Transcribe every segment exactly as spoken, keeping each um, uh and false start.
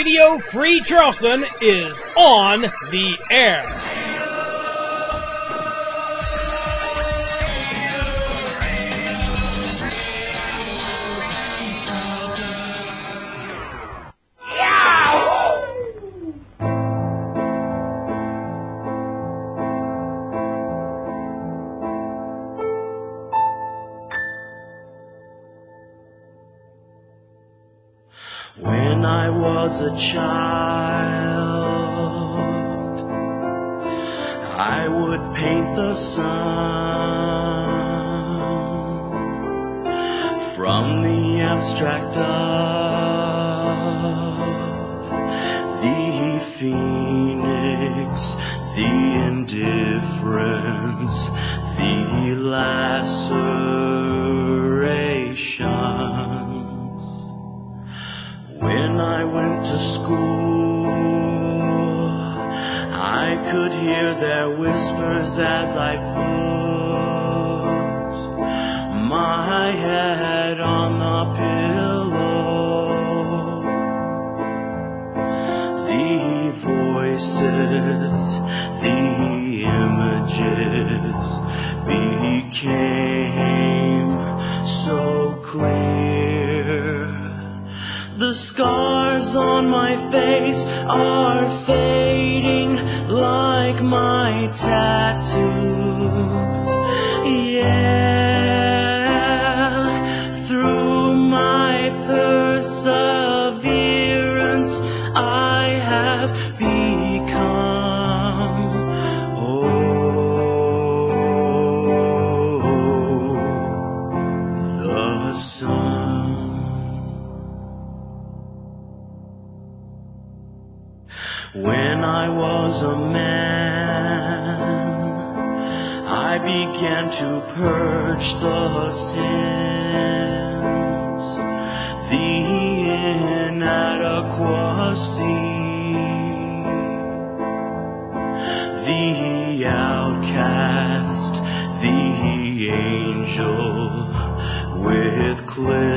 Radio Free Charleston is on the air. When I was a child, I would paint the sun from the abstract of the phoenix, the indifference, the laceration. When I went to school, I could hear their whispers as I put my head on the pillow. The voices, the images became so clear. The scars on my face are fading like my tattoos. Yeah, through my perseverance I have become oh, the sun. When I was a man, I began to purge the sins, the inadequacy, the outcast, the angel with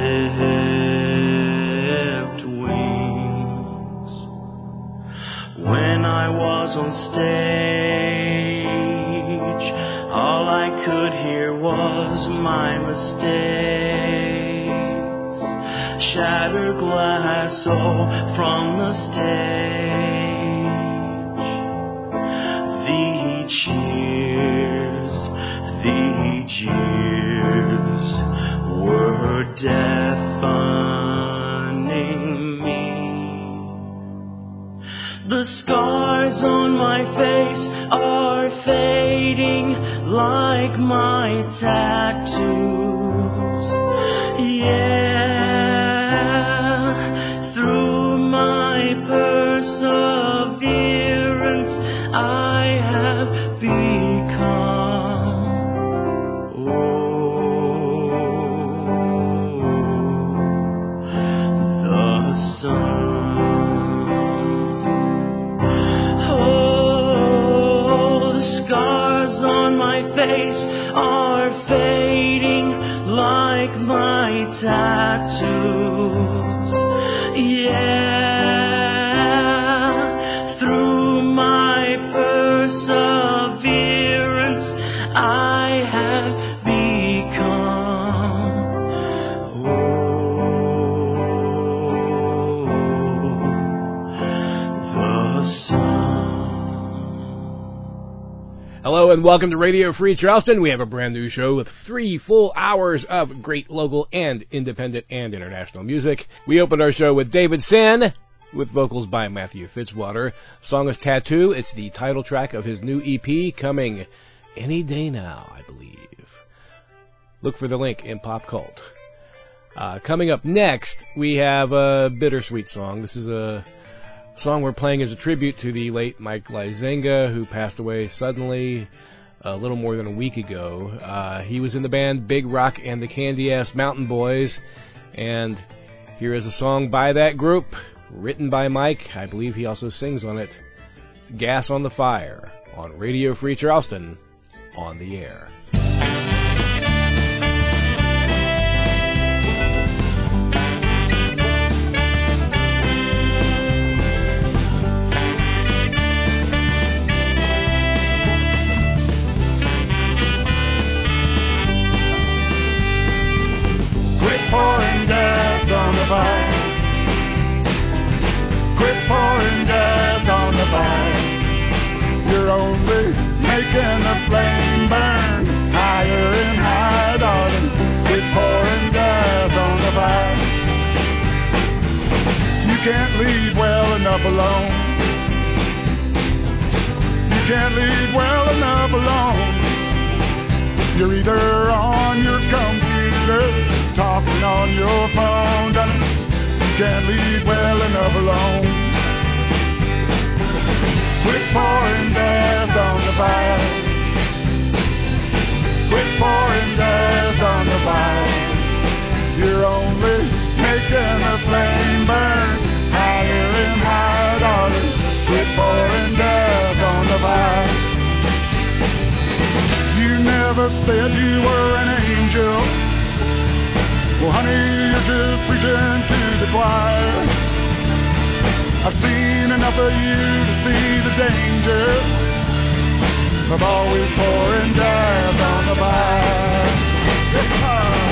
clipped wings. When I was on stage, all I could hear was my mistakes. Shattered glass, oh, from the stage. The cheers, the jeers were deafening me. The scars on my face are fading like my tattoos. Yeah, through my perseverance I have become oh, the sun. The scars on my face are fading like my tattoos. Yeah, through my perseverance I have become oh, the sun. Hello and welcome to Radio Free Charleston. We have a brand new show with three full hours of great local and independent and international music. We opened our show with David Sin with vocals by Matthew Fitzwater. Song is Tattoo. It's the title track of his new E P coming any day now, I believe. Look for the link in Pop Cult. Uh, coming up next, we have a bittersweet song. This is a song we're playing as a tribute to the late Mike Lysenga, who passed away suddenly a little more than a week ago. Uh, he was in the band Big Rock and the Candy Ass Mountain Boys, and here is a song by that group, written by Mike. I believe he also sings on it. It's Gas on the Fire on Radio Free Charleston, on the air. can't lead well enough alone. You can't lead well enough alone. You're either on your computer, talking on your phone, darling. You can't lead well enough alone. Quit pouring gas on the fire. Quit pouring gas on the fire. You're only making the flame burn higher and higher, darling. Quit pouring gas on the fire. You never said you were an angel. Well, honey, you're just preaching to the choir. I've seen enough of you to see the danger of always pouring gas on the fire. Yeah.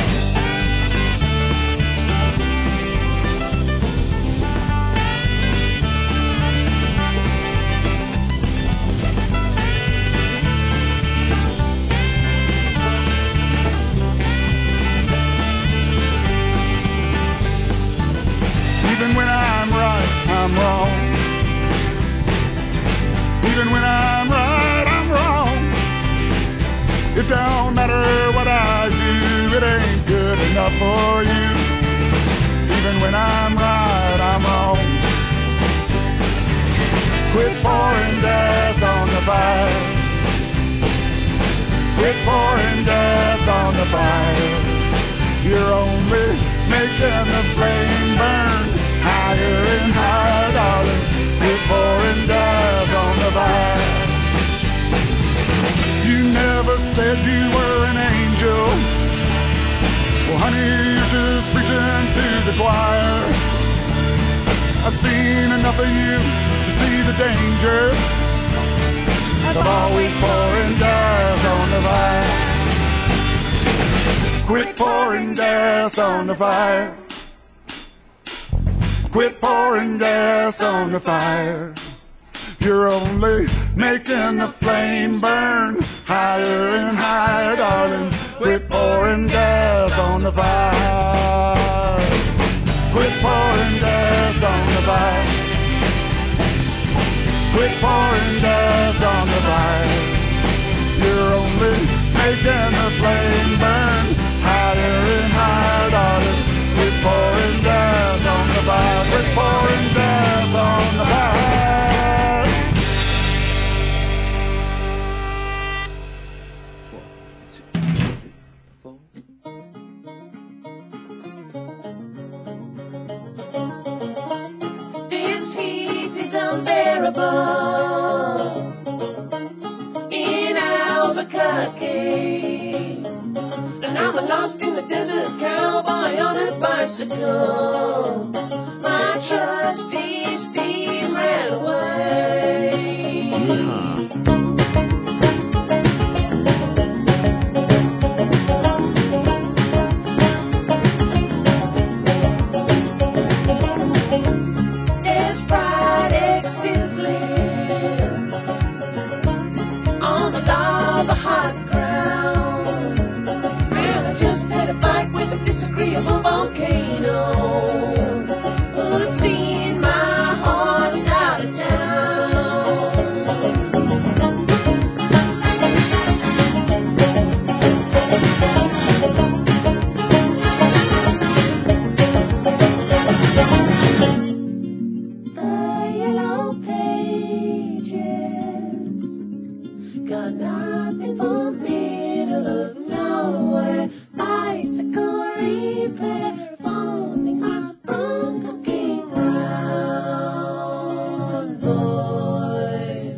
Even when I'm right, I'm wrong. Even when I'm right, I'm wrong. It don't matter what I do, it ain't good enough for you. Even when I'm right, I'm wrong. Quit pouring gas on the fire. Quit pouring gas on the fire. You're only making the flame burn higher and higher, darling. Quit pouring gas on the fire. You never said you were an angel. Well, honey, you're just preaching to the choir. I've seen enough of you to see the danger of always pouring gas on the fire. Quit pouring gas on the fire. Quit pouring gas on the fire. You're only making the flame burn higher and higher, darling. Quit pouring gas on the fire. Quit pouring gas on the fire. Quit pouring gas on the fire. You're only making the flame burn higher and higher, darling. Quit pouring gas on the fire. Quit pouring gas on the fire. One, two, three, four. This heat is unbearable in Albuquerque, and I'm lost in the desert, cowboy on a bicycle. My trusty steed ran away. Yeehaw. There's fried egg sizzling on the lava hot ground, and I just had a fight with a disagreeable volcano who'd seen my horse out of town. The yellow pages got nothing for middle of nowhere. Bicycle repair, phoning my Bronco King round, boy.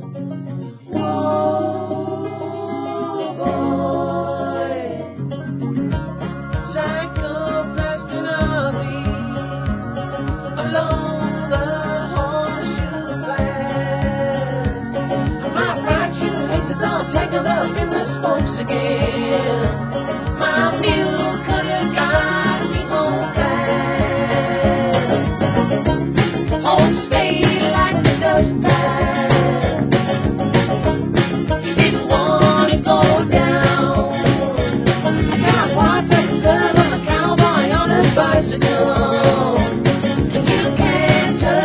Whoa, boy. Psychopath and Harvey along the horseshoe path. My bright shoelaces all tangled up in the spokes again. My mule could have got me home fast. Hopes fade like the dust pan. You didn't want to go down. I got water reserve. I'm a cowboy on a bicycle. And you can't touch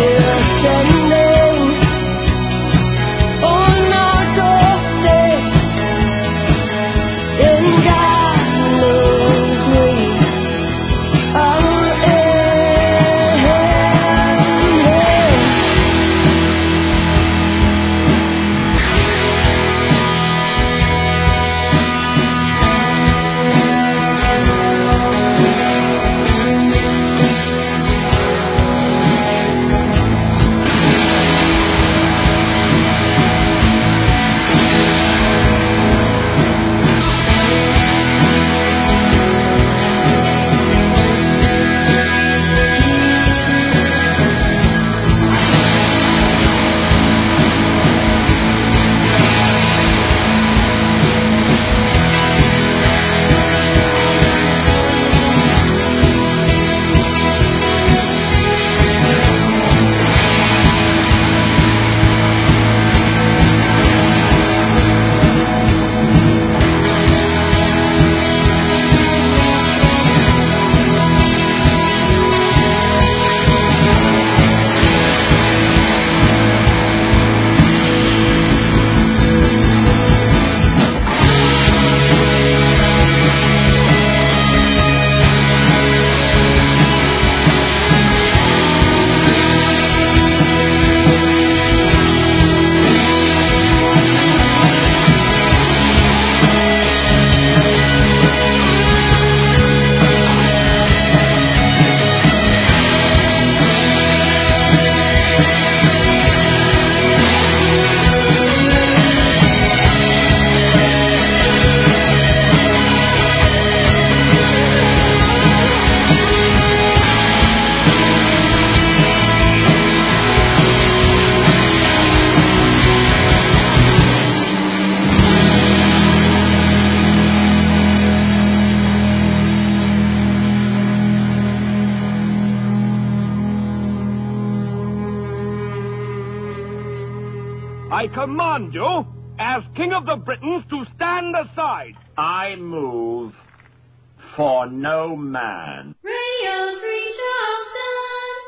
we're standing on our doorstep, and God knows we are in. I command you, as King of the Britons, to stand aside. I move for no man. Radio Free Charleston.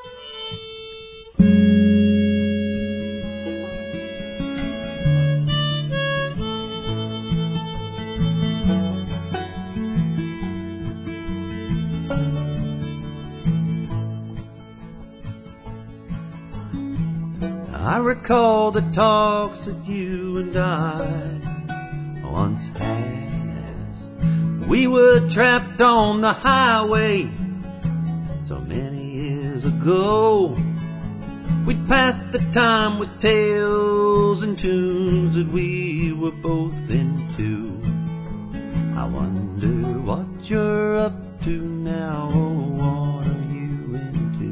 I recall the talks that you and I once had as we were trapped on the highway so many years ago. We'd passed the time with tales and tunes that we were both into. I wonder what you're up to now, oh, what are you into?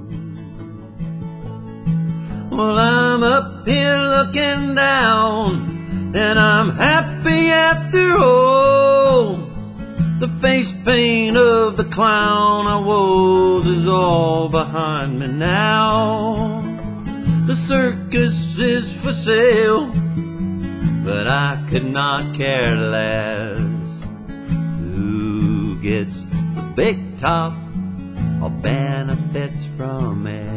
Well, I'm up here looking down, and I'm happy after all. The face paint of the clown I was is all behind me now. The circus is for sale, but I could not care less who gets the big top or benefits from it.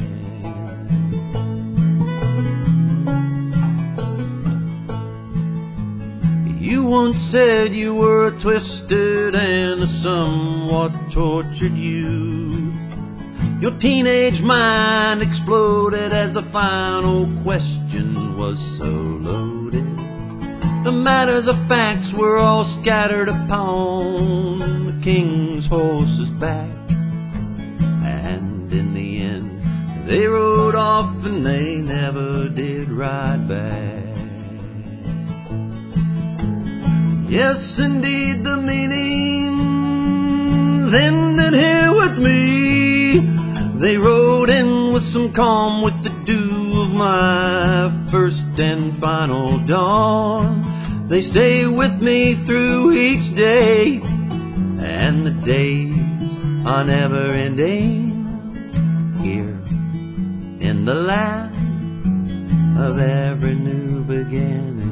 You once said you were a twisted and a somewhat tortured youth. Your teenage mind exploded as the final question was so loaded. The matters of facts were all scattered upon the king's horse's back. And in the end, they rode off and they never did ride back. Yes, indeed, the meanings ended here with me. They rode in with some calm, with the dew of my first and final dawn. They stay with me through each day, and the days are never ending here in the land of every new beginning.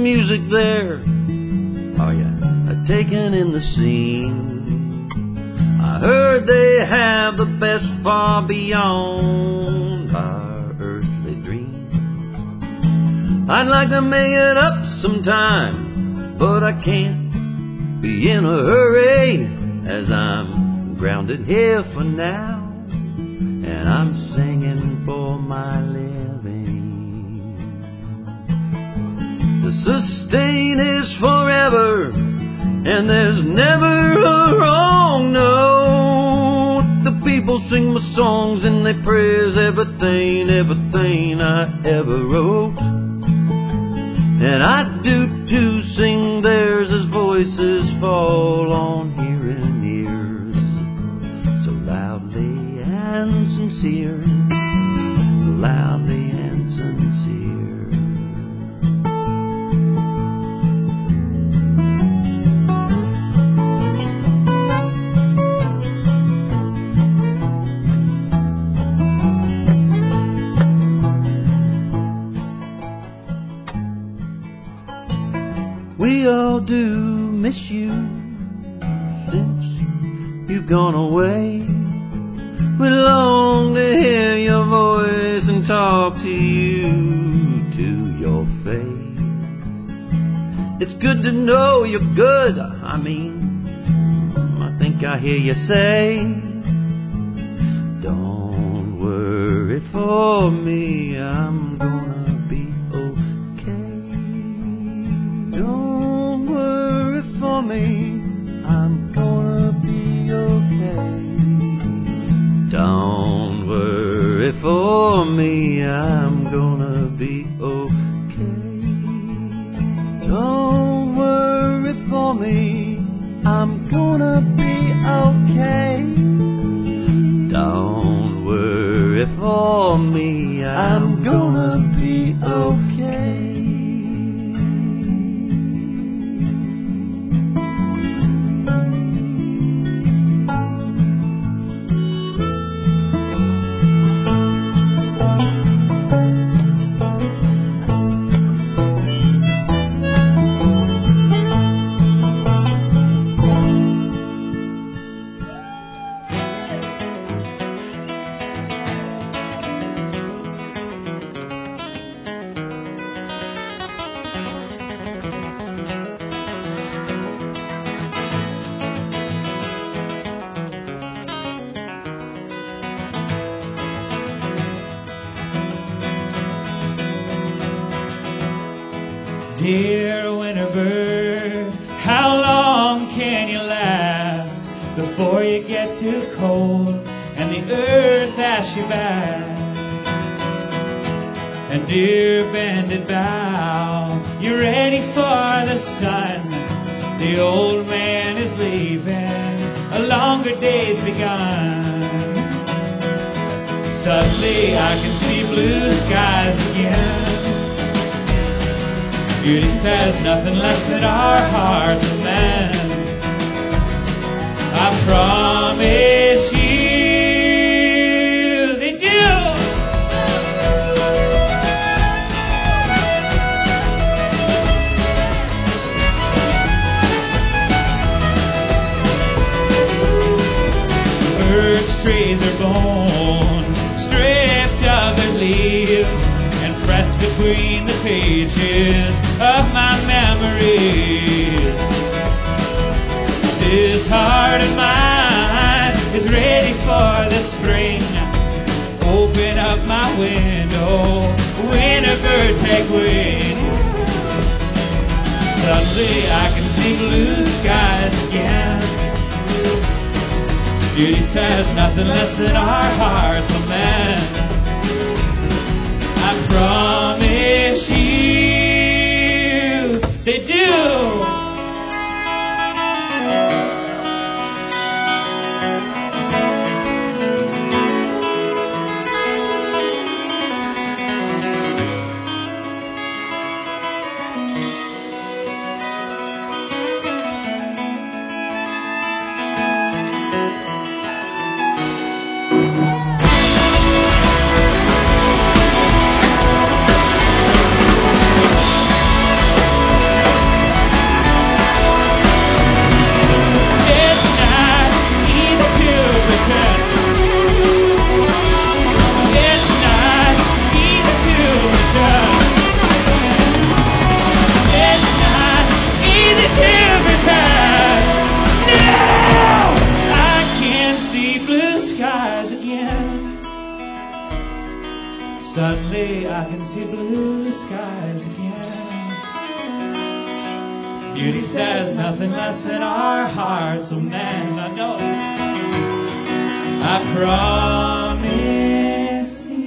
music there. Oh yeah, taken in the scene. I heard they have the best far beyond our earthly dream. I'd like to make it up sometime, but I can't be in a hurry, as I'm grounded here for now, and I'm singing for my living. The sustain is forever, and there's never a wrong note. The people sing my songs and they praise everything, everything I ever wrote. And I do too sing theirs as voices fall on hearing ears, so loudly and sincere, loudly and sincere. We all do miss you since you've gone away. We long to hear your voice and talk to you to your face. It's good to know you're good. I mean, I think I hear you say, don't worry for me, I'm gonna be okay. Don't worry for me, I'm gonna be okay. Don't worry for me, I'm gonna be okay. Don't worry for me, I'm gonna be okay. Don't worry for me, I'm gonna be okay. Dear winter bird, how long can you last before you get too cold and the earth asks you back? And dear bended bough, you're ready for the sun. The old man is leaving, a longer day's begun. Suddenly I can see blue skies again. Beauty says nothing less than our hearts will mend. I promise you they do. Birds, trees are bones, stripped of their leaves, and pressed between the pages of my memories. This heart of mine is ready for the spring. Open up my window, winter bird take wing. Suddenly I can see blue skies again. Beauty says nothing less than our hearts will mend. I promise you they do. skies again. Suddenly I can see blue skies again. Beauty says nothing less than our hearts, so man, I know I promise you.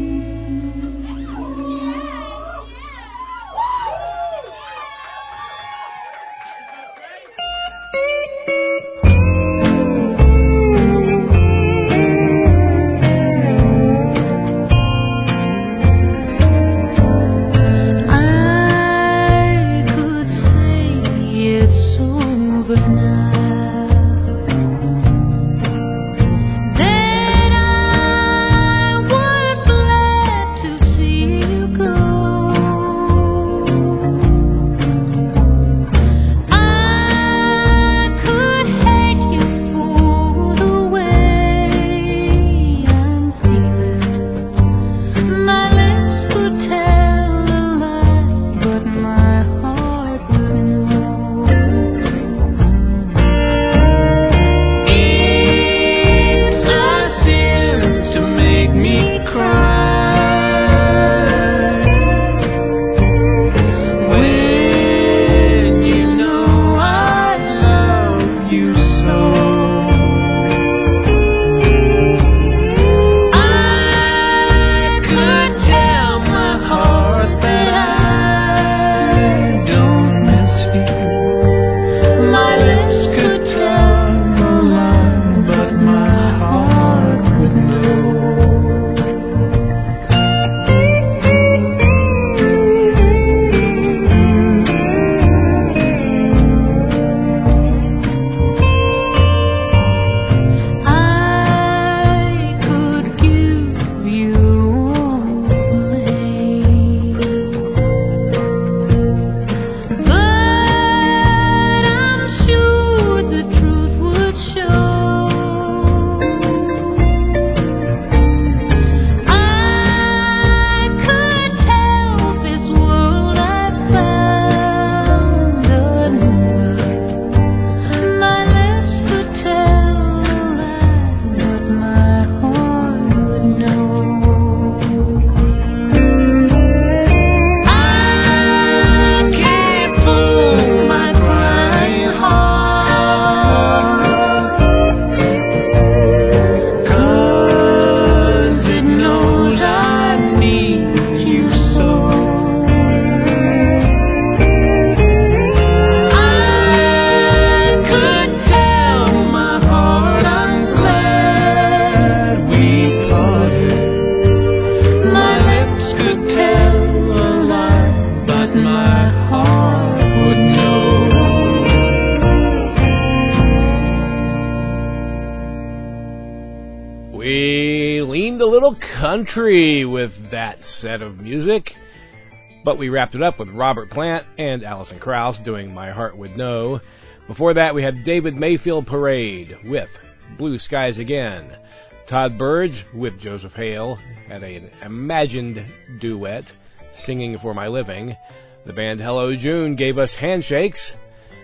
Country with that set of music, but we wrapped it up with Robert Plant and Alison Krauss doing My Heart Would Know. Before that, we had David Mayfield Parade with Blue Skies Again. Todd Burge with Joseph Hale had an imagined duet, Singing for My Living. The band Hello June gave us Handshakes.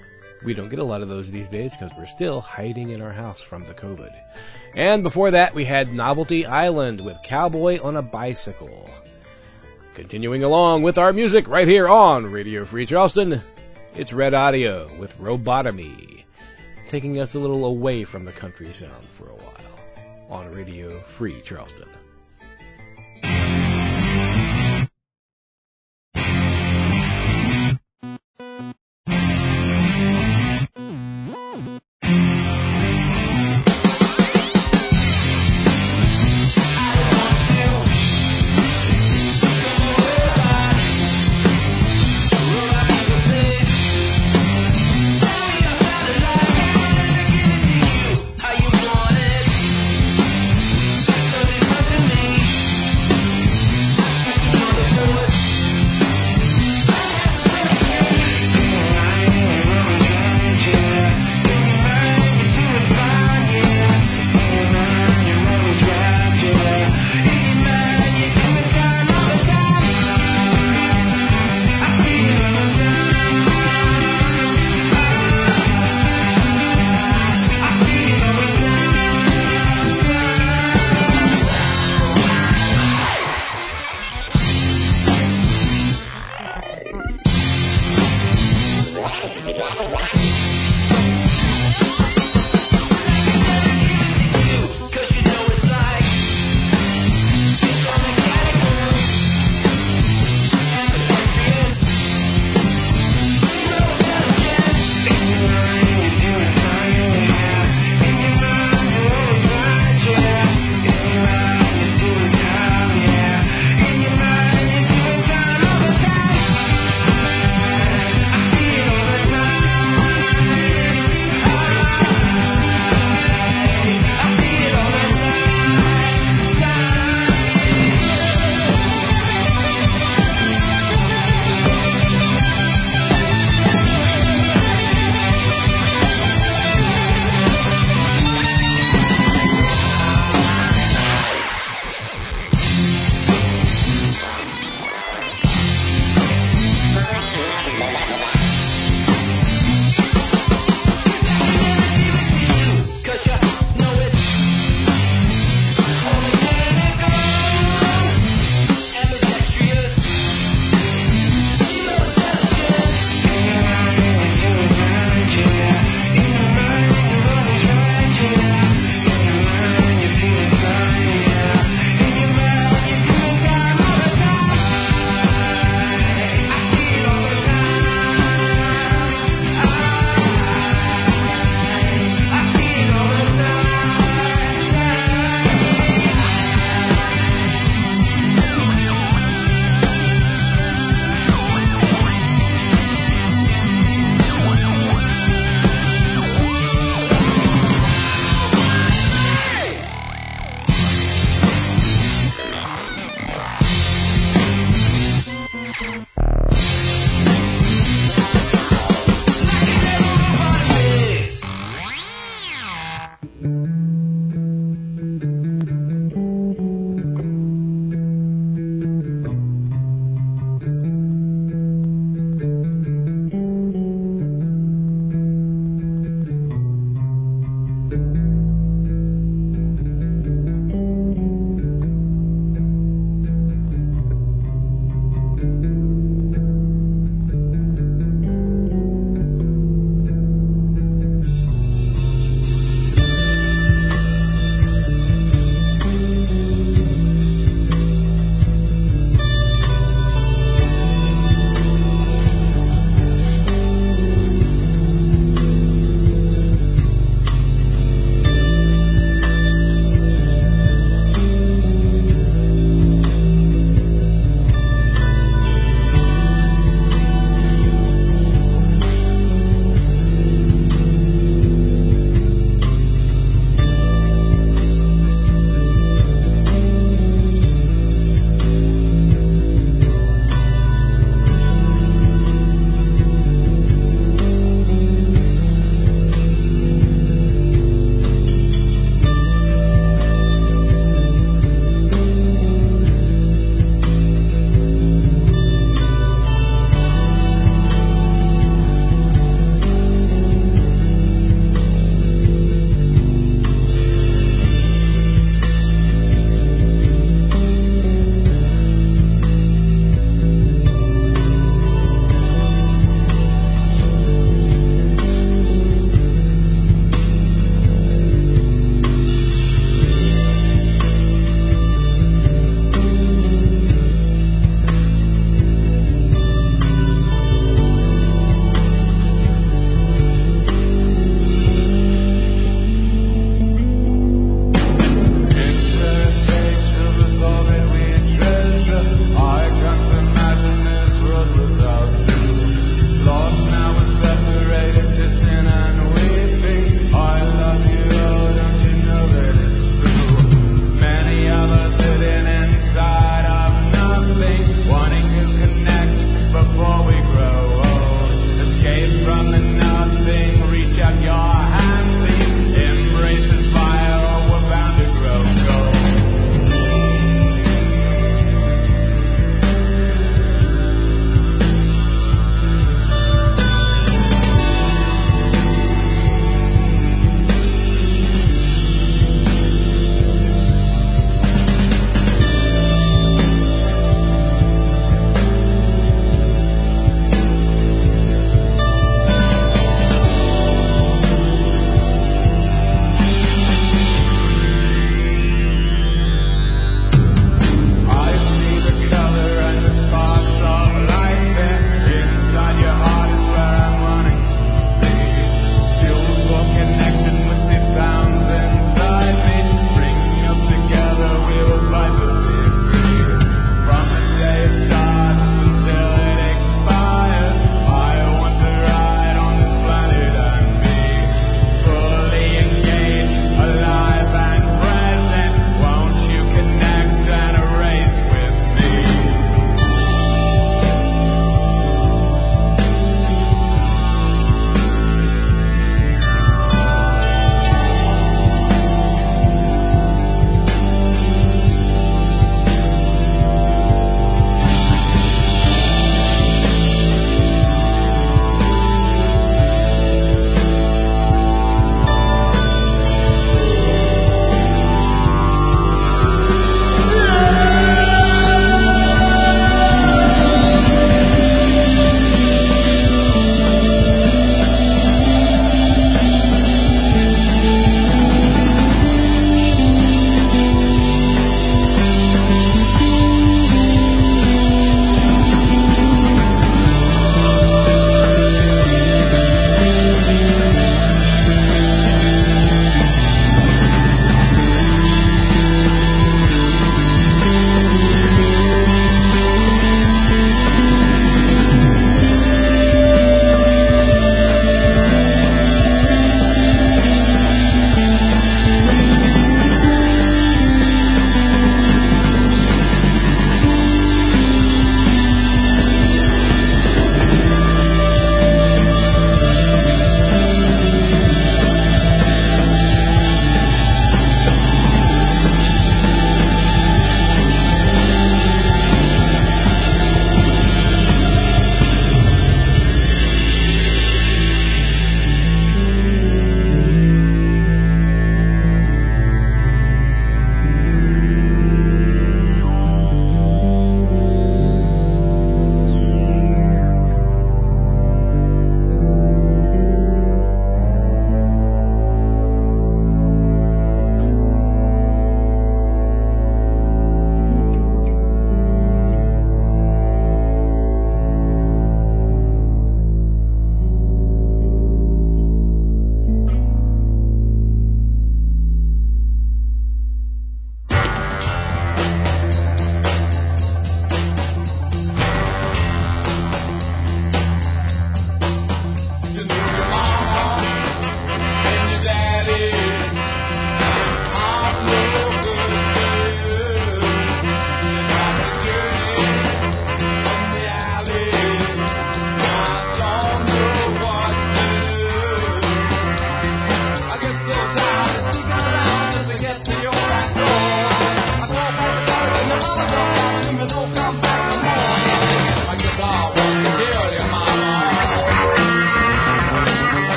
We don't get a lot of those these days because we're still hiding in our house from the COVID. And before that, we had Novelty Island with Cowboy on a Bicycle. Continuing along with our music right here on Radio Free Charleston, it's Red Audio with Robotomy, taking us a little away from the country sound for a while on Radio Free Charleston. How you want it? Does it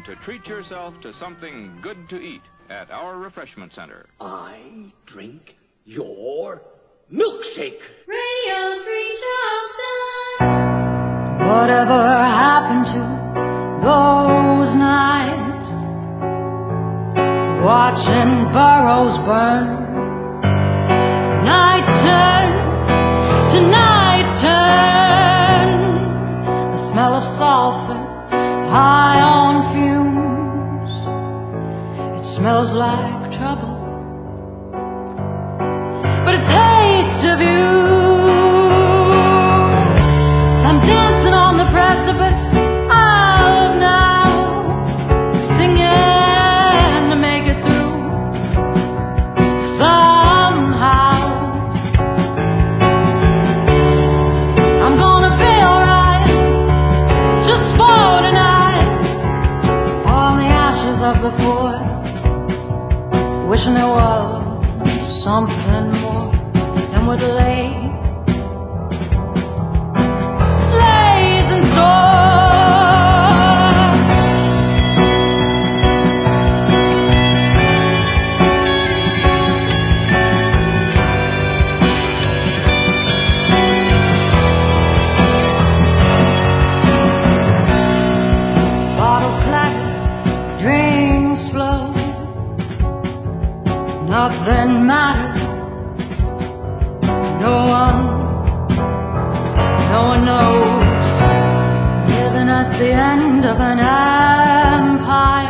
to treat yourself to something good to eat at our refreshment center. I drink your milkshake. Radio Free Charleston. Whatever happened to those nights watching burrows burn? Nights turn to nights turn. The smell of sulfur high on fumes. It smells like trouble, but it tastes of you. I'm dancing on the precipice of now, singing to make it through somehow. I'm gonna be alright, just for tonight. On the ashes of before, wishing there was something more than would lay lays in store. Bottles clatter, drinks flow, nothing matters. No one, no one knows. Living at the end of an empire.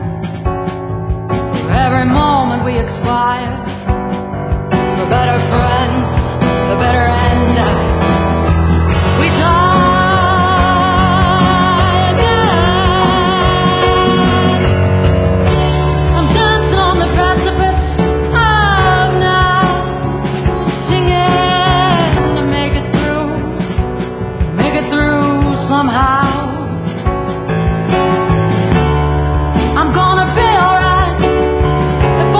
For every moment we expire, the better friends, the better end. We die again. I'm dancing on the precipice of now, singing to make it through, make it through somehow. I'm gonna be alright if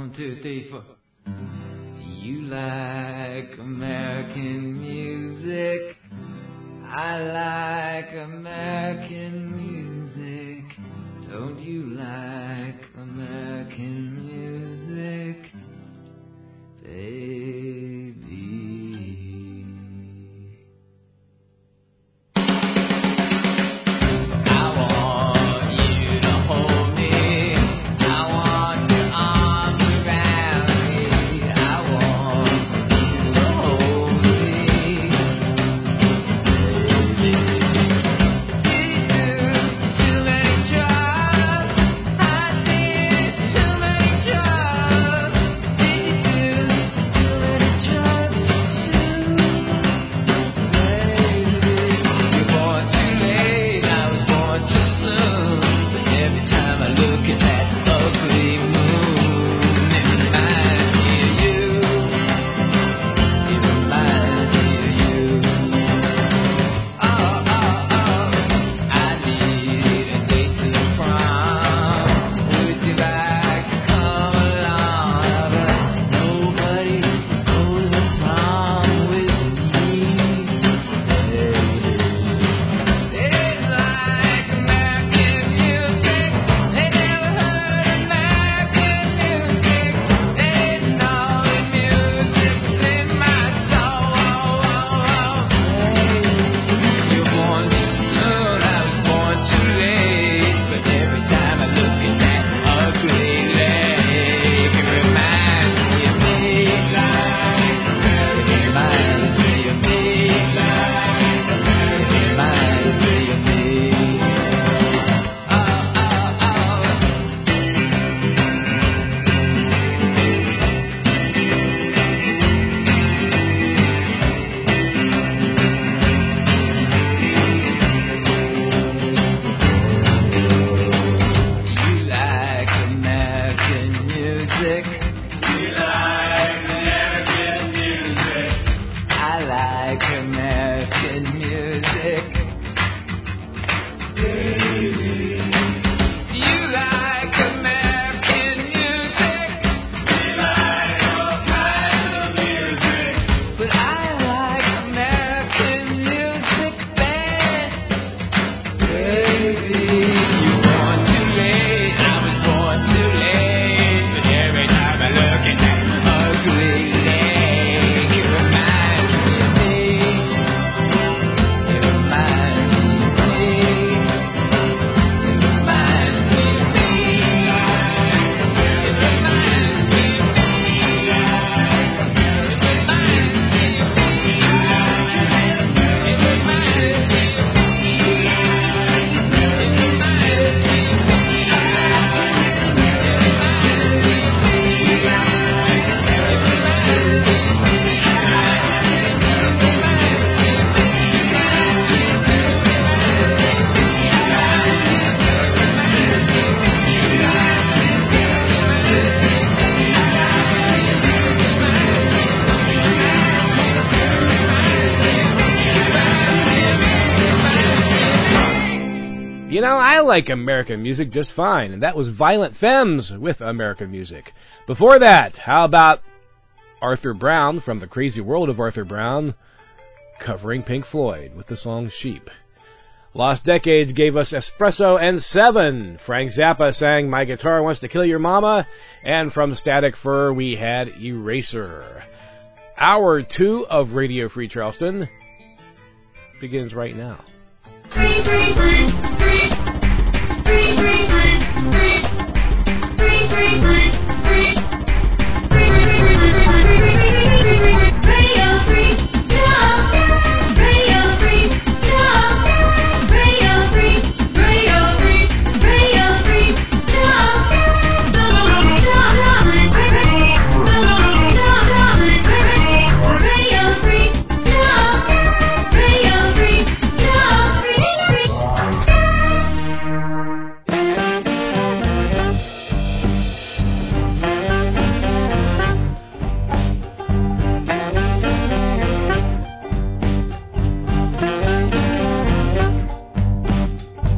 One, two, three, four. Do you like American music? I like American music. Don't you like American music, baby? I want you to hold me. I want your arms around me. I want you to hold me. Did you do too many drugs? I did too many drugs. Did you do too many drugs too? Baby, you're born too late. I was born too soon. But every time I look at that ugly moon, it reminds me of you. It reminds me of you. Oh, oh, oh. I need a date to the prom. Would you like to come along? But nobody can go to the prom with me. They didn't like American music. They never heard American music. They didn't know that music was in my soul. You're born too soon, I was born too late. But every time I look at that ugly lake, it reminds me of me. It reminds me of me. It reminds me of me. Oh, oh, oh. Do you like American music? Do you like American music? I like American music. Baby. Do you like American music? We like all kinds of music. But I like American music best. Baby, you were born too late. I was born too late. But every time I look at that ugly lake, it reminds me of me. It reminds me of me. It reminds me of me. It reminds me of me. It reminds me of me. It reminds me of You know, I like American music just fine, and that was Violent Femmes with American music. Before that, how about Arthur Brown from The Crazy World of Arthur Brown covering Pink Floyd with the song Sheep. Lost Decades gave us Espresso and Seven. Frank Zappa sang My Guitar Wants to Kill Your Mama, and from Static Fur we had Eraser. Hour two of Radio Free Charleston begins right now. Free, free, free, free, free, free, free, free, free, free, free, Radio Free Charleston, Radio Free Charleston, Radio Free, Radio Free, Radio Free Charleston, Radio Free Charleston, Radio Free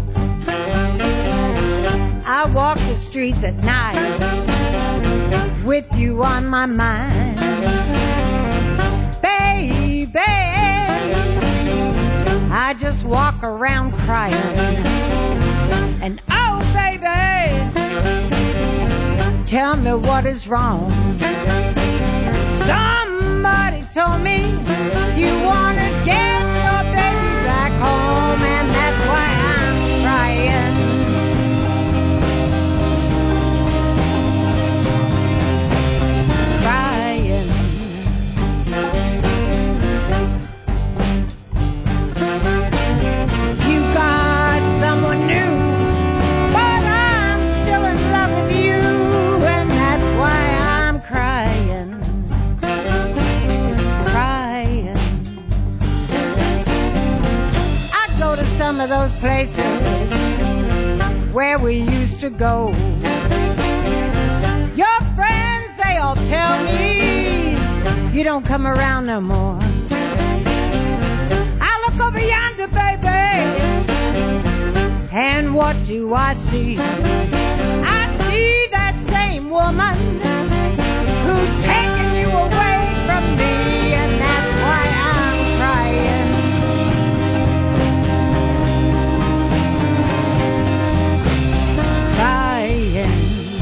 I walk the streets at night with you on my mind. Baby, I just walk around crying. And oh, baby, tell me what is wrong. Somebody told me you want to get your baby back home, and that's why I'm crying. Crying. You got someone new, but I'm still in love with you, and that's why I'm crying. Crying. I go to some of those places where we used to go. Your friends, they all tell me you don't come around no more. I look over yonder, baby, and what do I see? I see that same woman who's taking you away from me, and that's why I'm crying. Crying.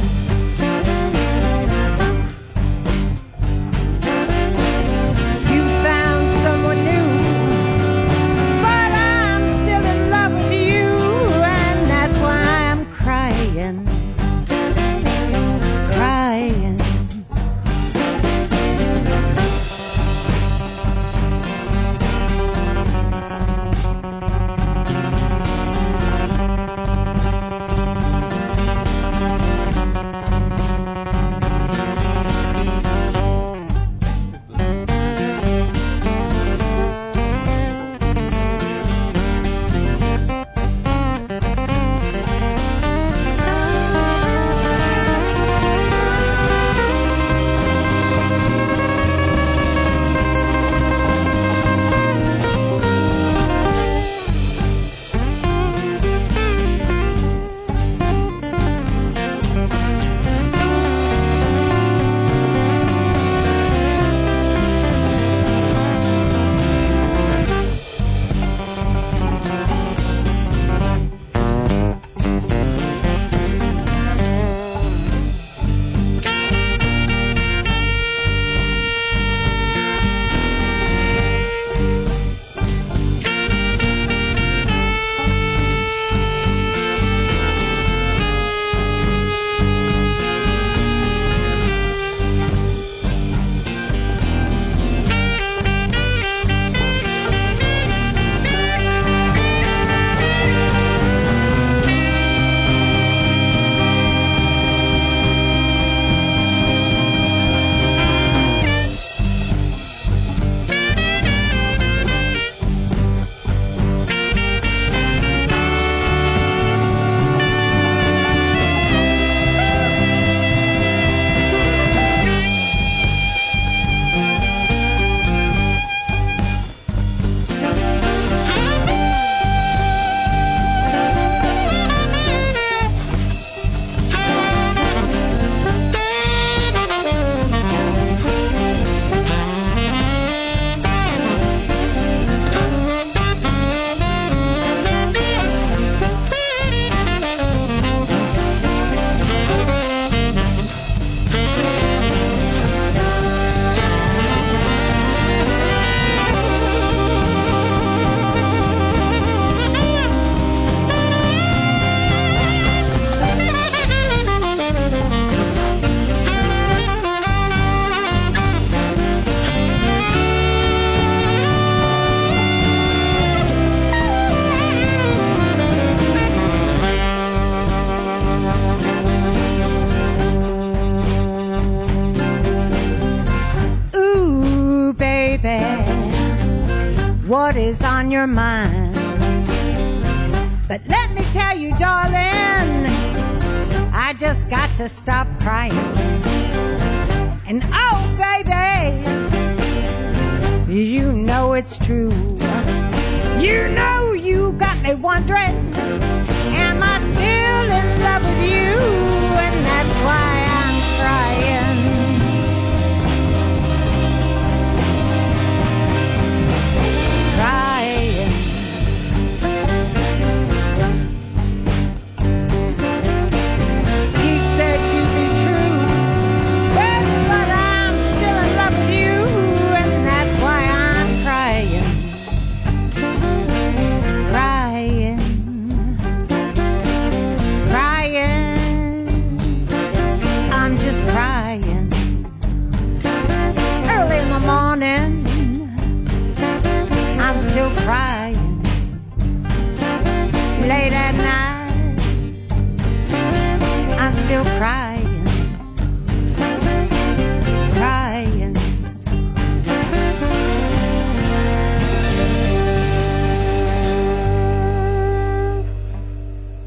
You found someone new, but I'm still in love with you, and that's why I'm crying. Crying. What is on your mind? But let me tell you, darling, I just got to stop crying. And oh, baby, you know it's true. You know you got me wondering, am I still in love with you? And that's why I'm crying.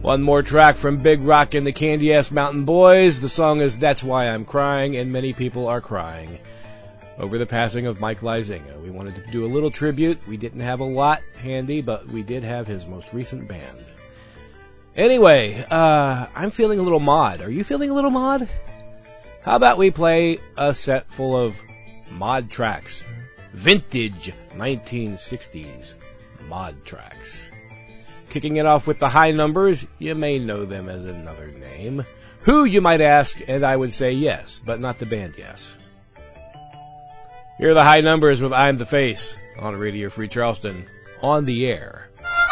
One more track from Big Rock and the Candy Ass Mountain Boys. The song is That's Why I'm Crying, and many people are crying over the passing of Mike Lysinga. We wanted to do a little tribute. We didn't have a lot handy, but we did have his most recent band. Anyway, uh, I'm feeling a little mod. Are you feeling a little mod? How about we play a set full of mod tracks? Vintage nineteen sixties mod tracks. Kicking it off with the High Numbers, you may know them as another name. Who, you might ask, and I would say yes, but not the band yes. Here are the High Numbers with I'm the Face on Radio Free Charleston, on the air.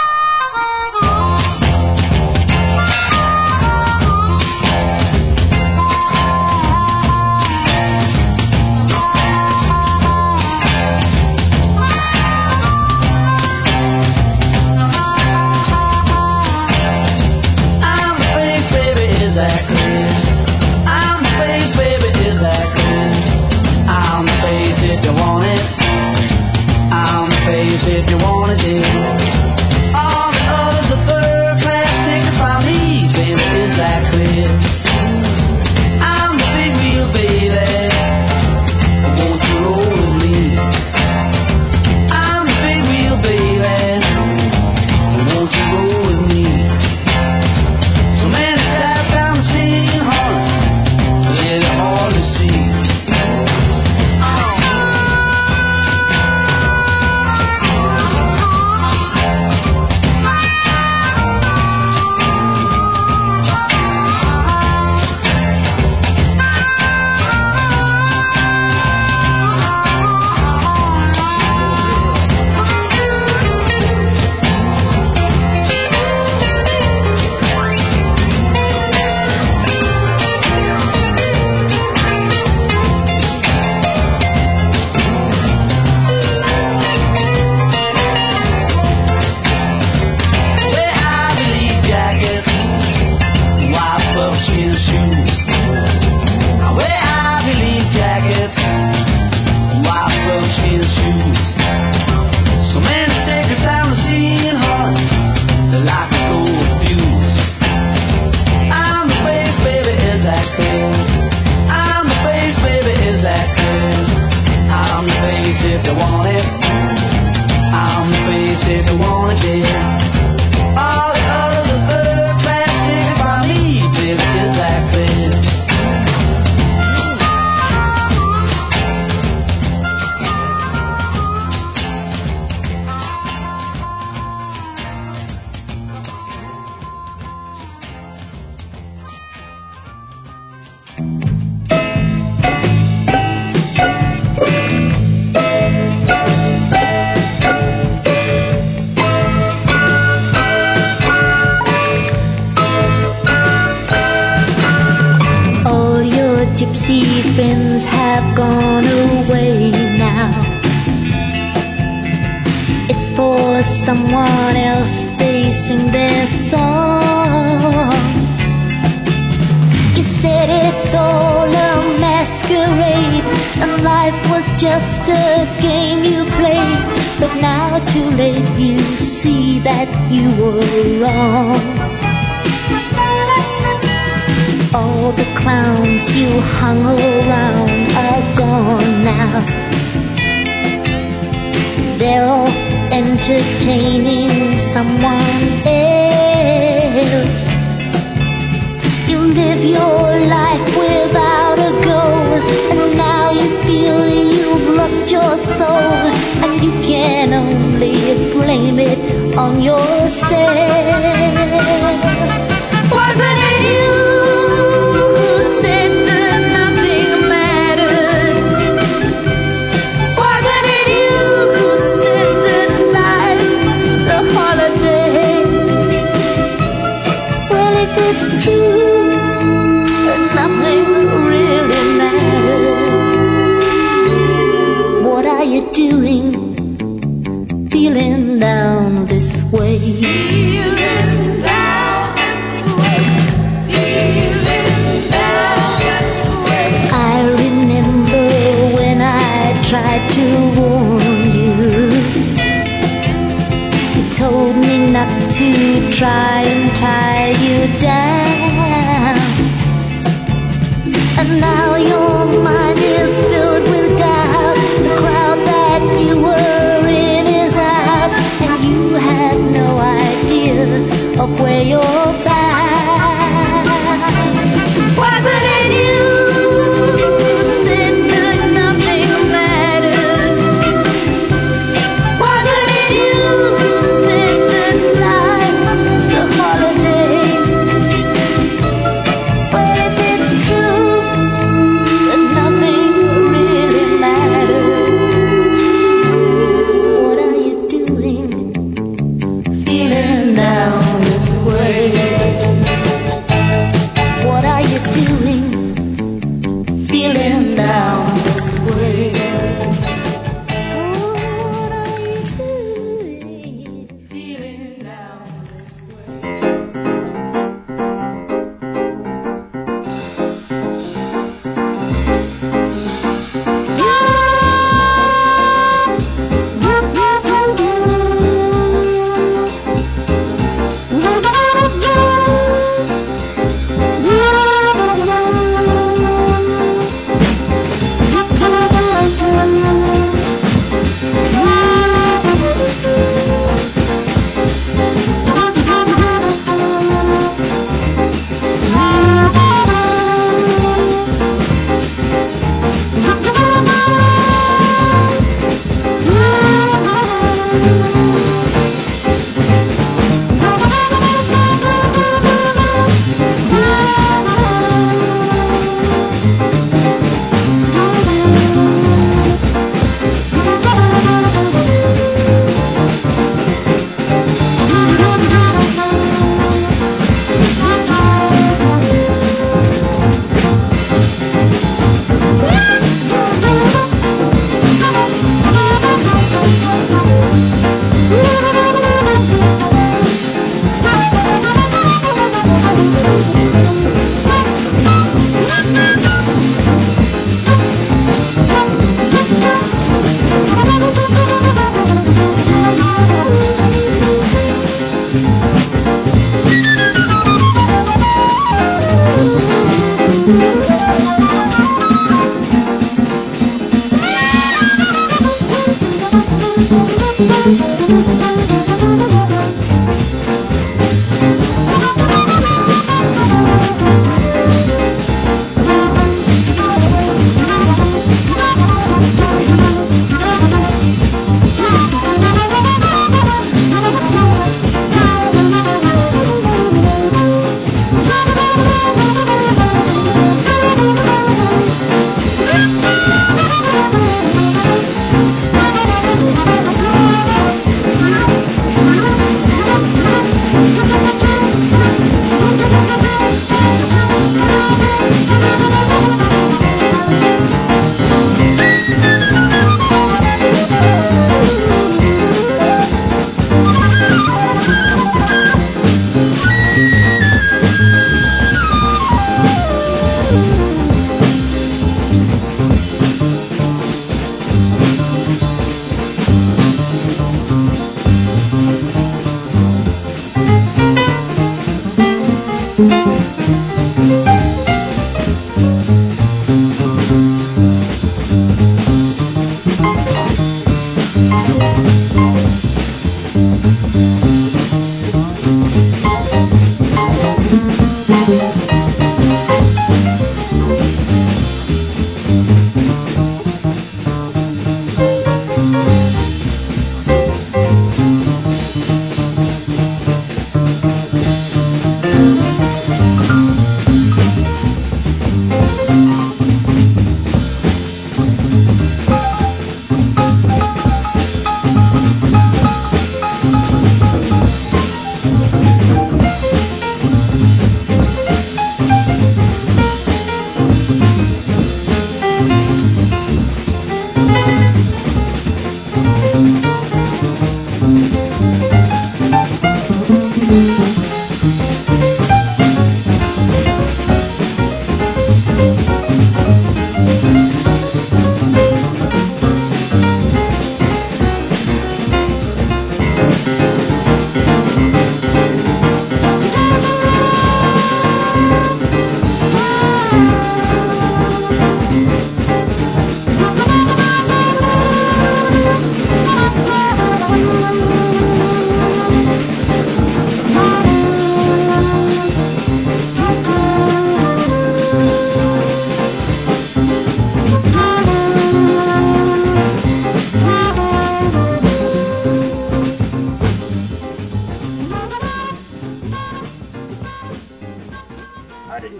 If you want it, I'm the face if you want it, dear. All the others are third class tickets by me, baby, is that clear? I'm the big wheel, baby, won't you roll with me? I'm the big wheel, baby, won't you roll with me? So many guys down the scene, honey, yeah, they hardly see. told me not to try and tie you down. And now your mind is filled with doubt. The crowd that you were in is out, and you have no idea of where you're bound. Wasn't it you who said that nothing mattered? Wasn't it you who said that life's a holiday? Well, if it's true that nothing really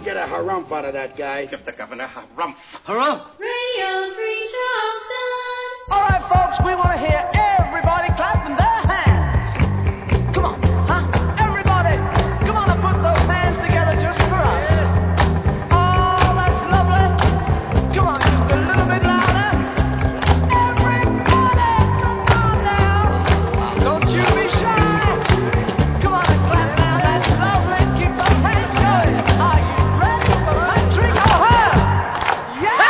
couldn't get a harumph out of that guy. Give the governor harumph. Harumph? Radio Free Charleston. All right, folks, we want to hear everybody clapping their hands. Come on, huh? Everybody, come on and put those hands together just for us. Oh, that's lovely. Come on, just a little bit louder. Everybody, come on now. Don't you be shy. Come on and clap now. That's lovely. Keep those hands going. Are you ready for Patrick O'Hara? Yeah!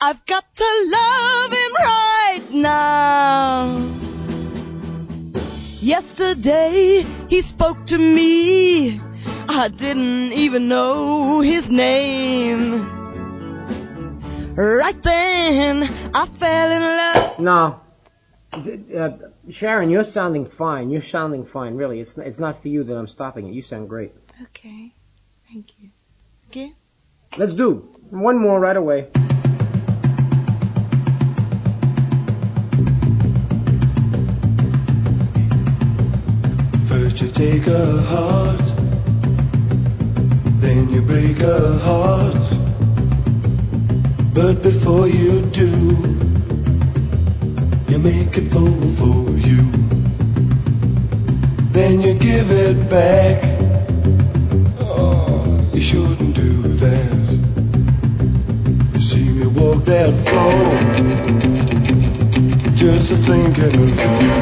I've got to love him right now. Yesterday he spoke to me. I didn't even know his name. Right then I fell in love. No. Uh, Sharon, you're sounding fine. You're sounding fine, really. It's it's not for you that I'm stopping it. You sound great. Okay. Thank you. Okay? Let's do one more right away. First you take a heart, then you break a heart. But before you do, you make it fall for you. Then you give it back. Oh, you shouldn't do that. You see me walk that floor, just a thinking of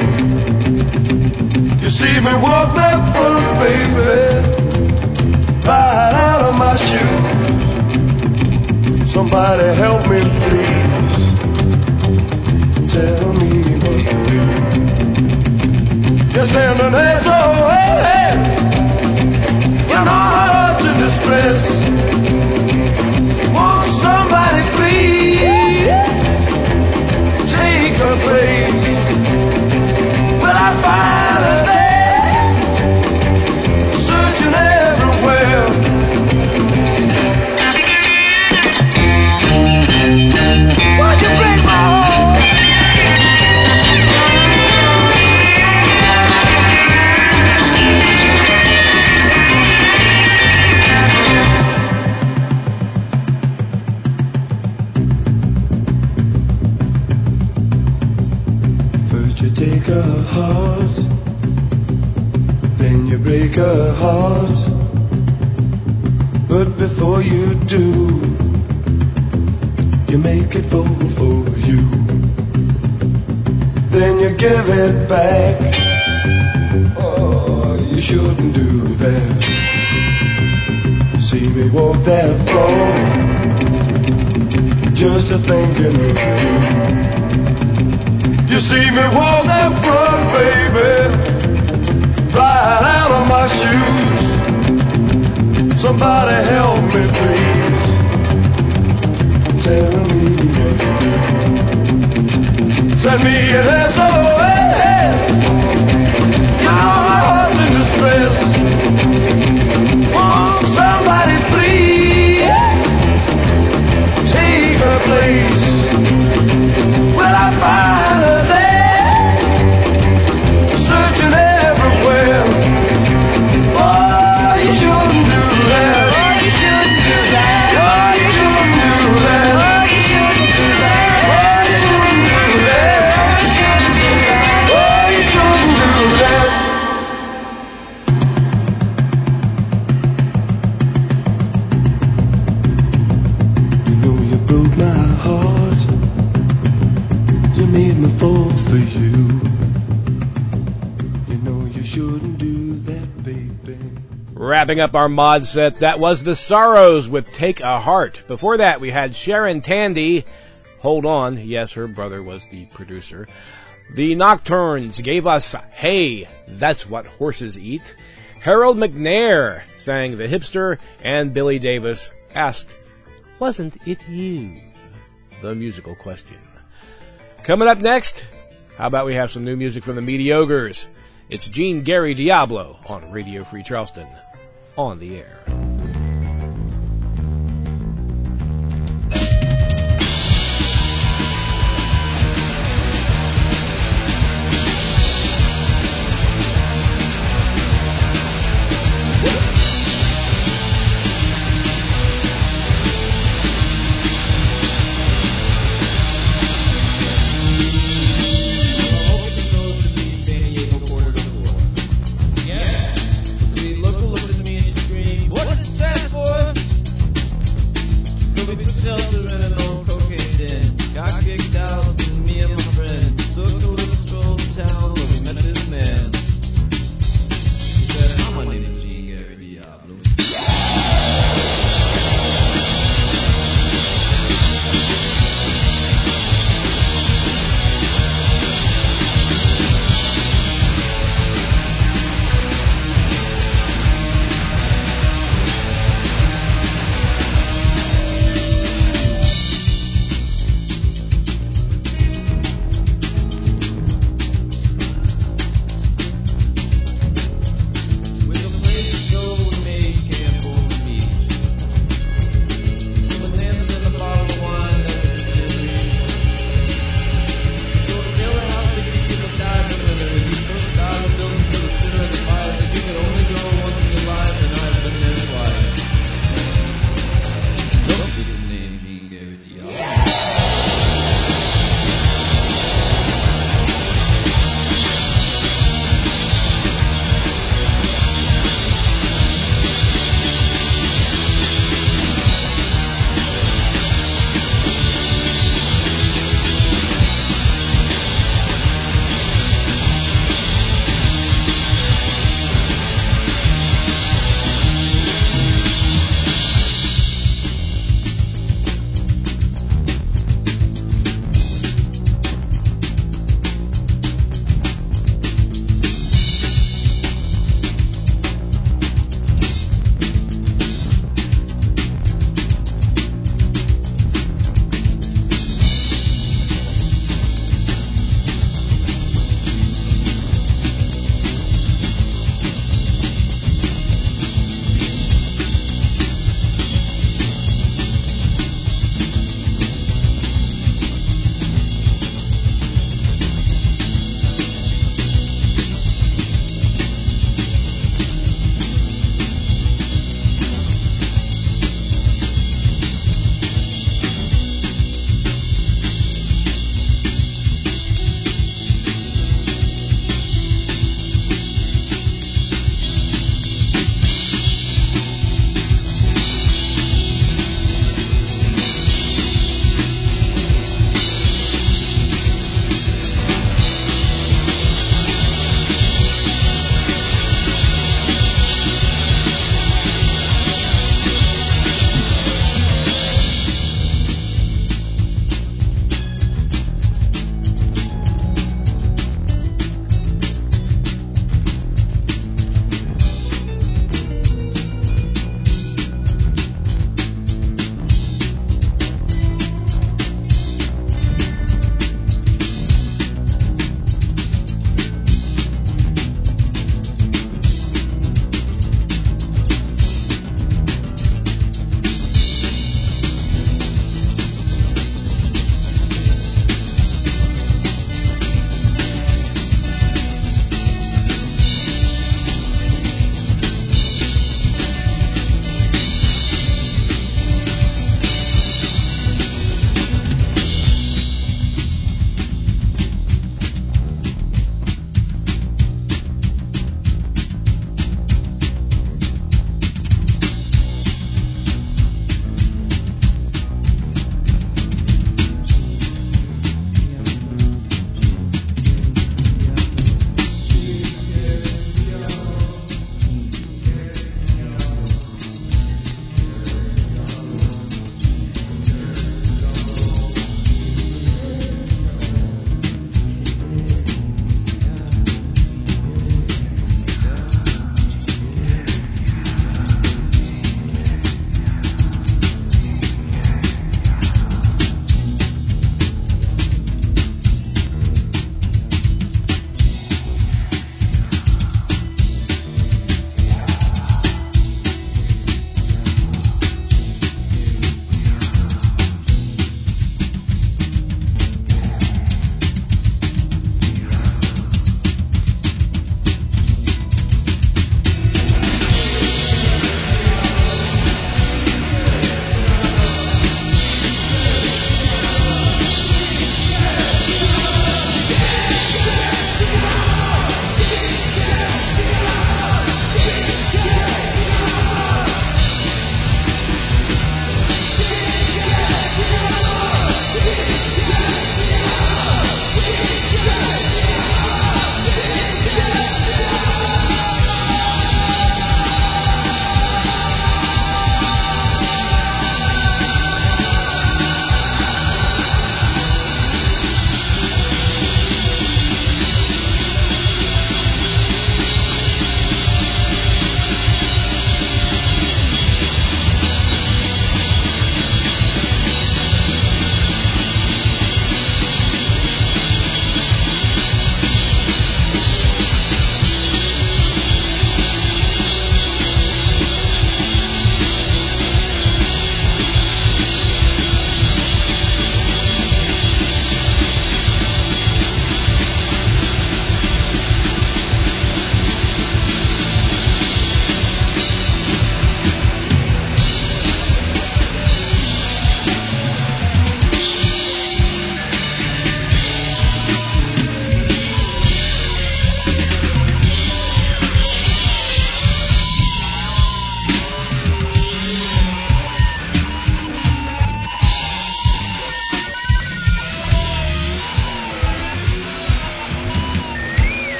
you. You see me walk that floor, baby, right out of my shoes. Somebody help me, please. Tell me what to do. Just send an S O S. Your heart's in distress. Won't somebody please take her place? Will I find her there, searching everywhere? Why'd you break my heart? First you take a heart, then you break a heart. But before you do, you make it fall for you. Then you give it back. Oh, you shouldn't do that. See me walk that floor, just a thinking of you. You see me walk that floor, baby, right out of my shoes. Somebody help me, please. Tell me what to do. Send me an S O S. Your heart's in distress. Won't somebody please take her place? Will I find her there, searching everywhere? Oh, you shouldn't do that. Oh, you shouldn't do that. Oh, you shouldn't do that. Oh, you shouldn't do that. Oh, you shouldn't do that. Oh, you shouldn't do that. Oh, you shouldn't do that. You know you broke my heart. You made me fall for you. You know you shouldn't do that, baby. Wrapping up our mod set, that was The Sorrows with Take a Heart. Before that, we had Sharon Tandy, Hold On. Yes, her brother was the producer. The Nocturnes gave us Hey, That's What Horses Eat. Harold McNair sang The Hipster, and Billy Davis asked, Wasn't it you? The musical question. Coming up next, how about we have some new music from the Mediocres? It's Gene Gary Diablo on Radio Free Charleston. On the air. Yes. The local looks at me and screams, "What's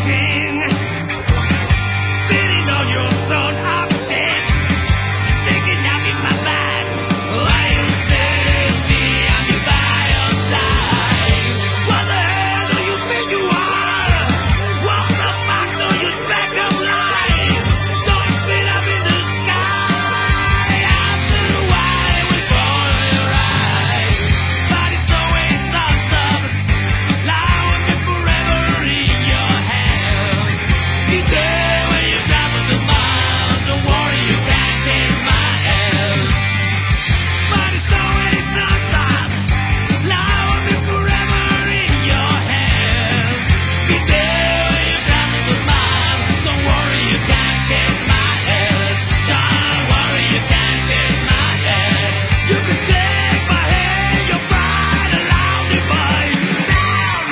king, sitting on your throne of sin, singing out in my mind, why you save me, I'm you by your side. What the hell do you think you are? What the fuck do you speck of life? Don't spit up in the sky. After a while it will fall in your eyes. But it's always on top, lying me forever in your hands. Be there when you drop on the mile. Don't worry, you can't kiss my ass. But it's always on top, lying me forever in your hands. Be there when you drop on the mile. Don't worry, you can't kiss my ass. Don't worry, you can't kiss my ass. You can take my hand, your pride, and I'll divide you down.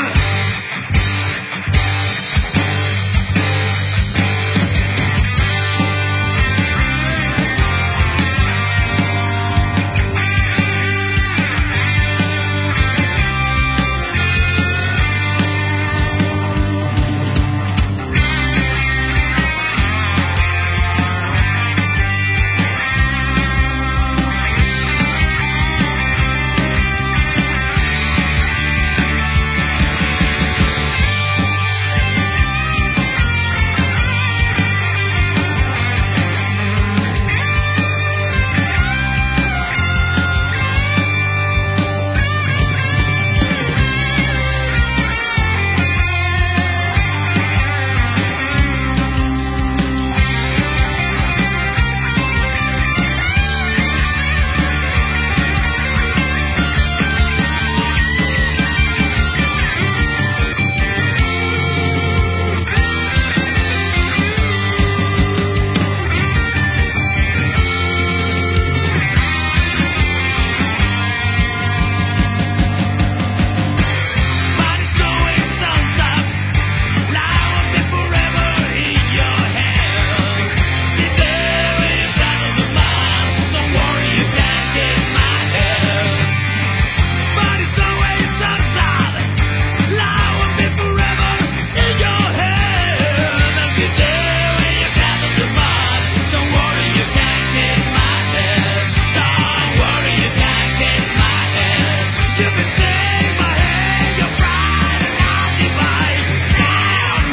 But it's always on top, lying me forever in your hands. Be there when you drop on the mile. Don't worry, you can't kiss my ass. But it's always on top, lying me forever in your hands. Be there when you drop on the mile. Don't worry, you can't kiss my ass. Don't worry, you can't kiss my ass. You can take my hand, your pride, and I'll divide you down.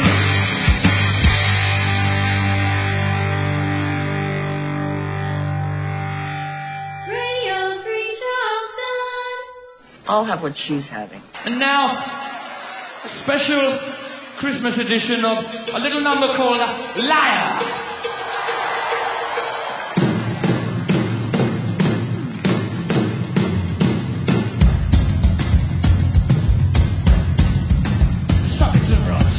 Radio Free Charleston. I'll have what she's having. And now, a special Christmas edition of a little number called Liar. Suck it to the rot.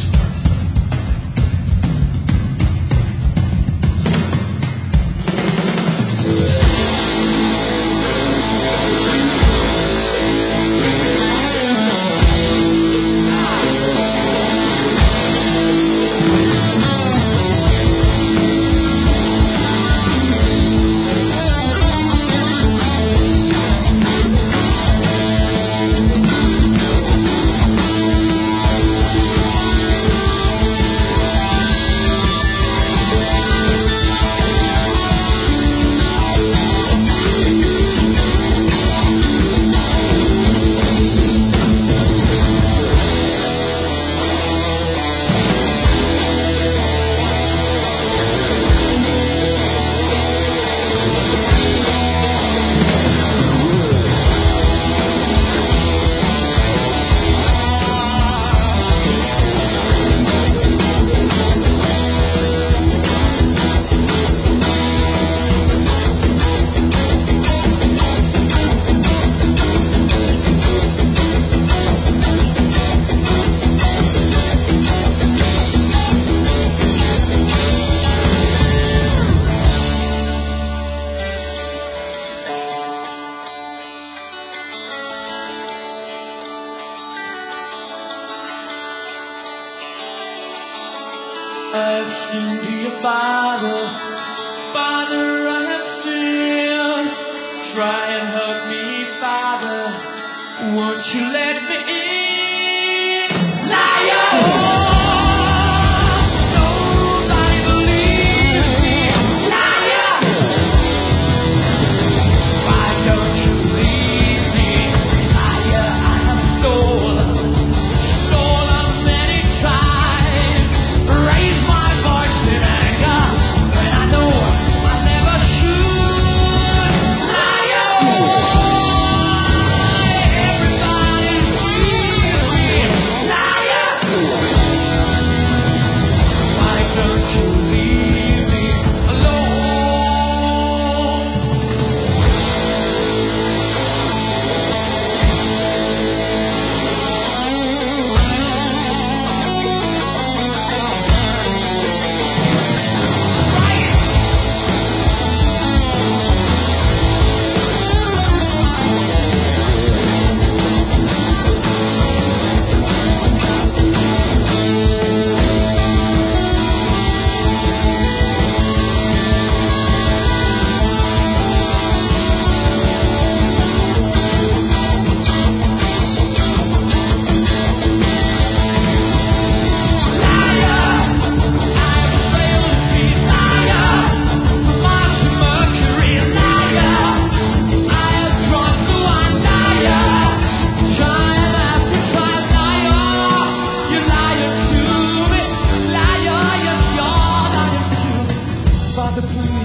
I've sinned to your Father, Father, I have sinned. Try and help me, Father, won't you let me in? Liar!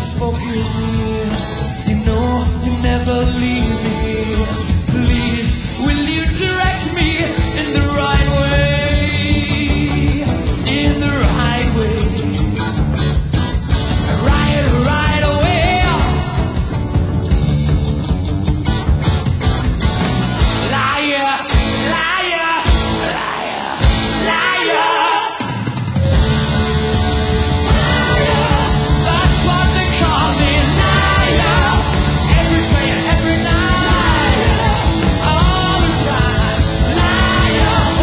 just forgive me. You know you never leave me. Please, will you direct me in the right way? In the right way. Right, right away. Liar, liar, liar, liar. That's what they call me, liar. Every day and every night, all the time, liar.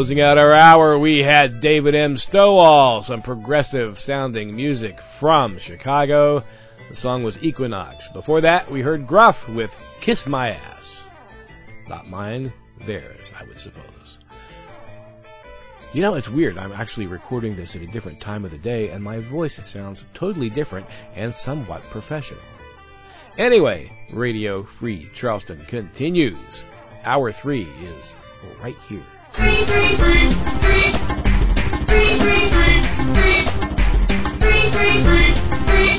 Closing out our hour, we had David M. Stowall, some progressive sounding music from Chicago. The song was Equinox. Before that, we heard Gruff with Kiss My Ass. Not mine, theirs, I would suppose. You know, it's weird. I'm actually recording this at a different time of the day, and my voice sounds totally different and somewhat professional. Anyway, Radio Free Charleston continues. Hour three is right here. Free, free, free, free, free, free, free, free, free, free, free, free.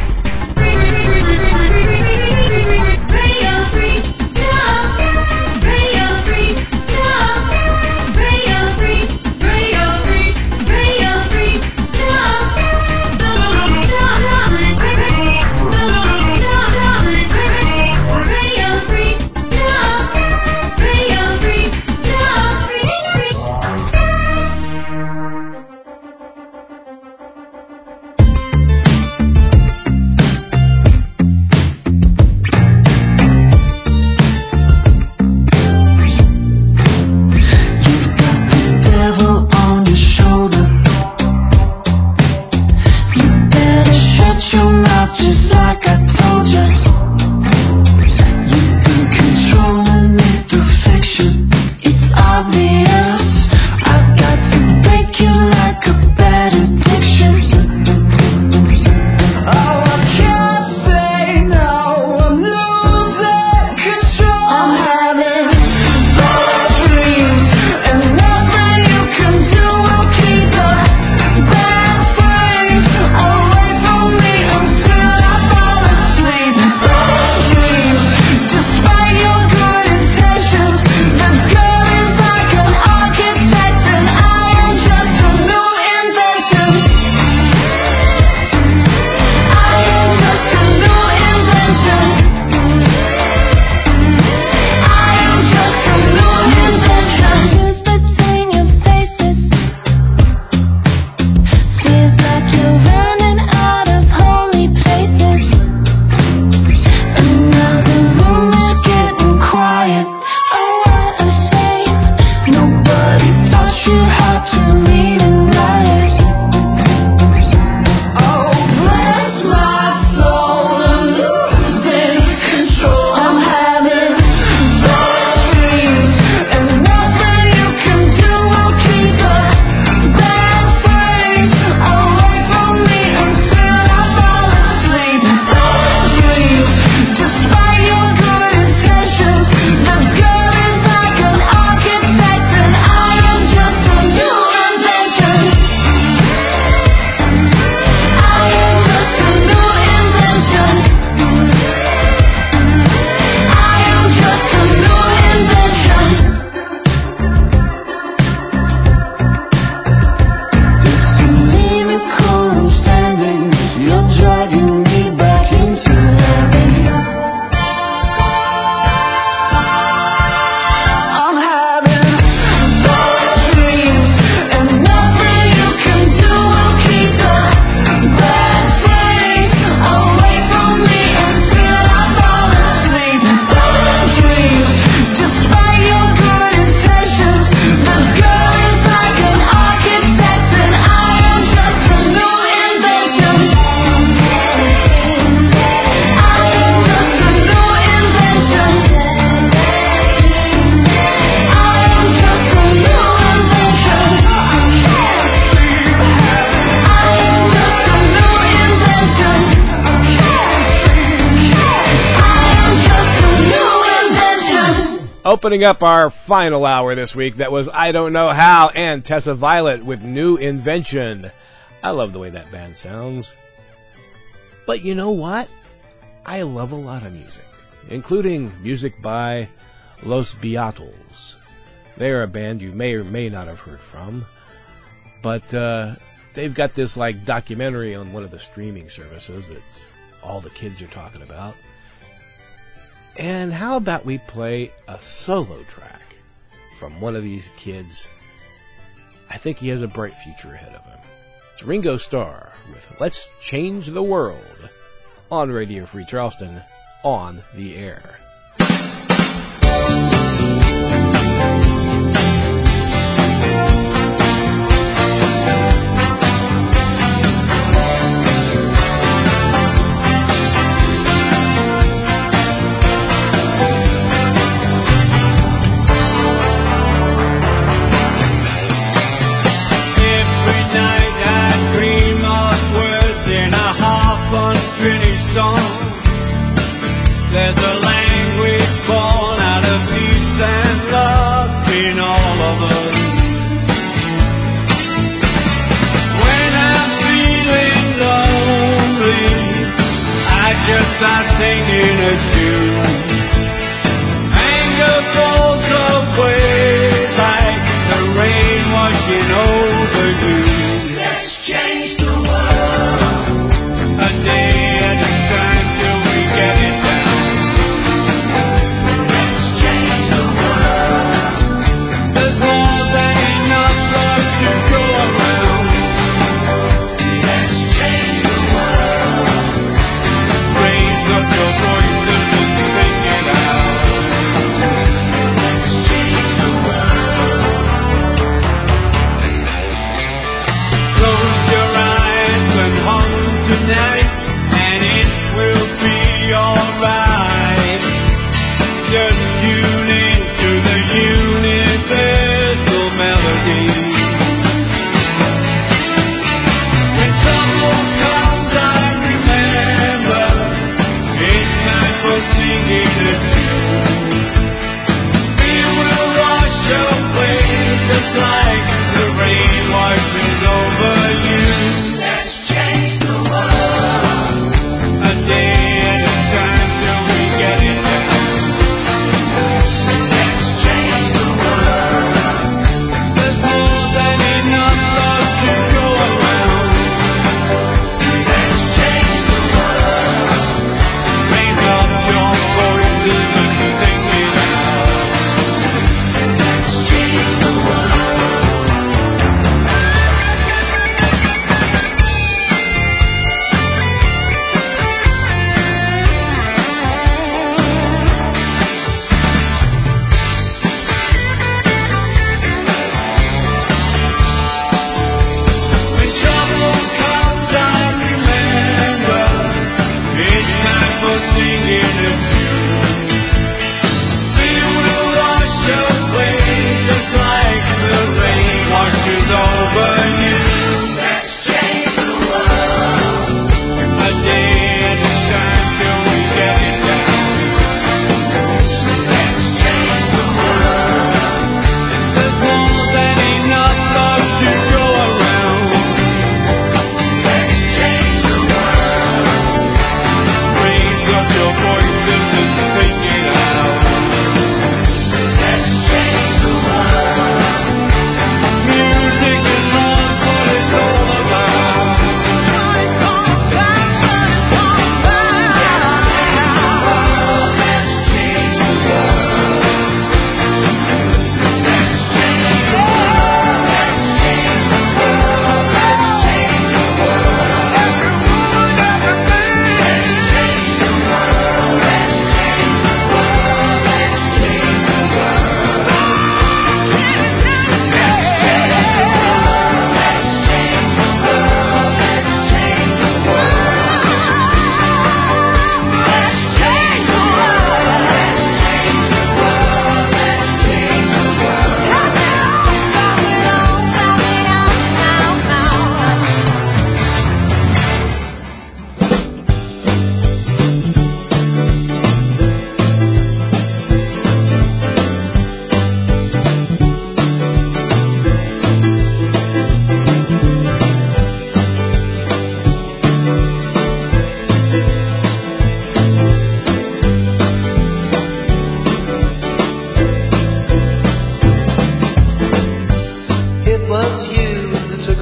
Just like I told you, you've been controlling me through fiction. It's obvious I've got to break you like a bad addiction. Oh, I can't say no, I'm losing control. I'm having bad dreams, and nothing you can do will keep the bad things away from me until despite your good intentions, the girl is like an architect, and I am just a new invention. I am just a new invention. I am just a new invention. Choose between your faces. Feels like you're running out of holy places. Quiet, oh what a shame. Nobody taught you how to read and write. Oh bless my soul, I'm losing control. I'm having bad dreams, and nothing you can do will keep the bad things away from me until I fall asleep. Bad dreams, despite your good intentions. The girl is like an architect, and I am just a new invention. I am just a new invention. I am just a new invention. It's a miracle I'm standing. You're dragging me back into heaven. I'm having bad dreams, and nothing you can do will keep the bad things away from me until I fall asleep. Bad dreams, despite your good intentions. The girl is like an architect, and I am just a new invention. I am just a new invention. I am just a new invention. I am just a new invention. I am just a new invention. Opening up our final hour this week, that was I Don't Know How and Tessa Violet with New Invention. I love the way that band sounds. But you know what? I love a lot of music, including music by Los Beatles. They're a band you may or may not have heard from, but uh, they've got this like documentary on one of the streaming services that's all the kids are talking about. And how about we play a solo track from one of these kids? I think he has a bright future ahead of him. It's Ringo Starr with Let's Change the World on Radio Free Charleston, on the air.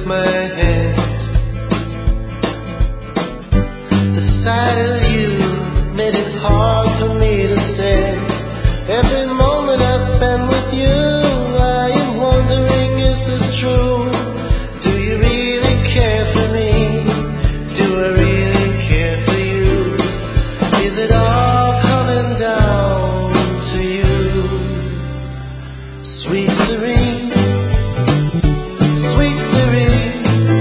took my hand. The sight of you made it hard for me to stand. Every moment I spend with you, I am wondering, is this true? Do you really care for me? Do I really care for you? Is it all coming down to you? Sweet Serene, sweet Serene,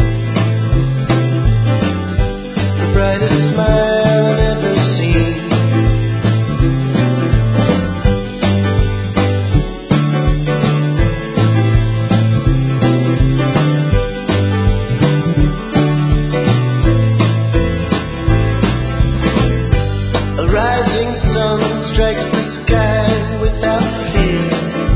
the brightest smile I've ever seen. A rising sun strikes the sky without fear.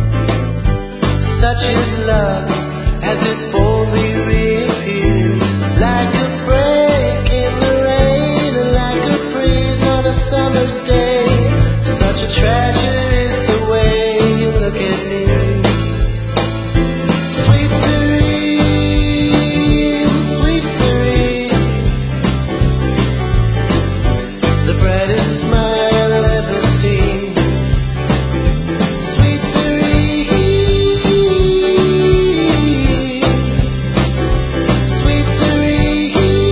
Such is love as it boldly reappears, like a break in the rain, like a breeze on a summer's day. Such a treasure is the way you look at me. Sweet Serene, sweet Serene, the brightest smile I've ever seen. Sweet Serene, sweet Serene,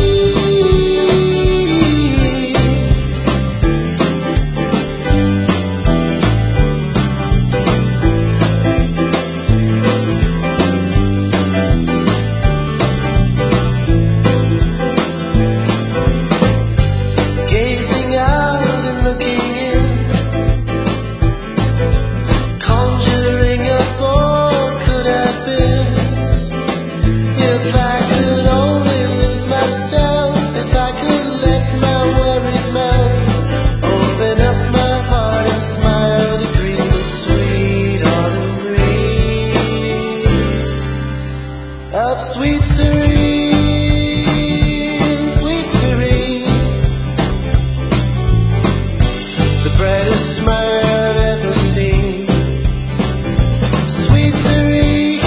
gazing out and looking in, conjuring up all could have been. If I could only lose myself, if I could let my worries melt, open up my heart and smile to greet the sweet autumn breeze of sweet Serene, sweet Serene, the brightest smile I've ever seen. Sweet Serene,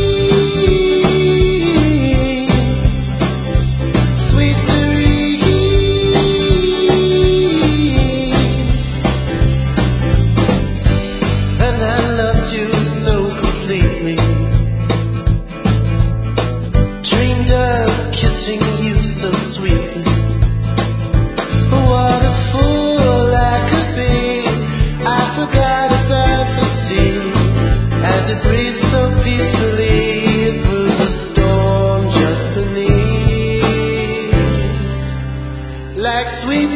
sweet Serene, and I loved you so completely. Dreamed of kissing you so sweetly. What a fool I could be. I forgot about the sea. As it breathes so peacefully, it brews a storm just beneath. Like sweet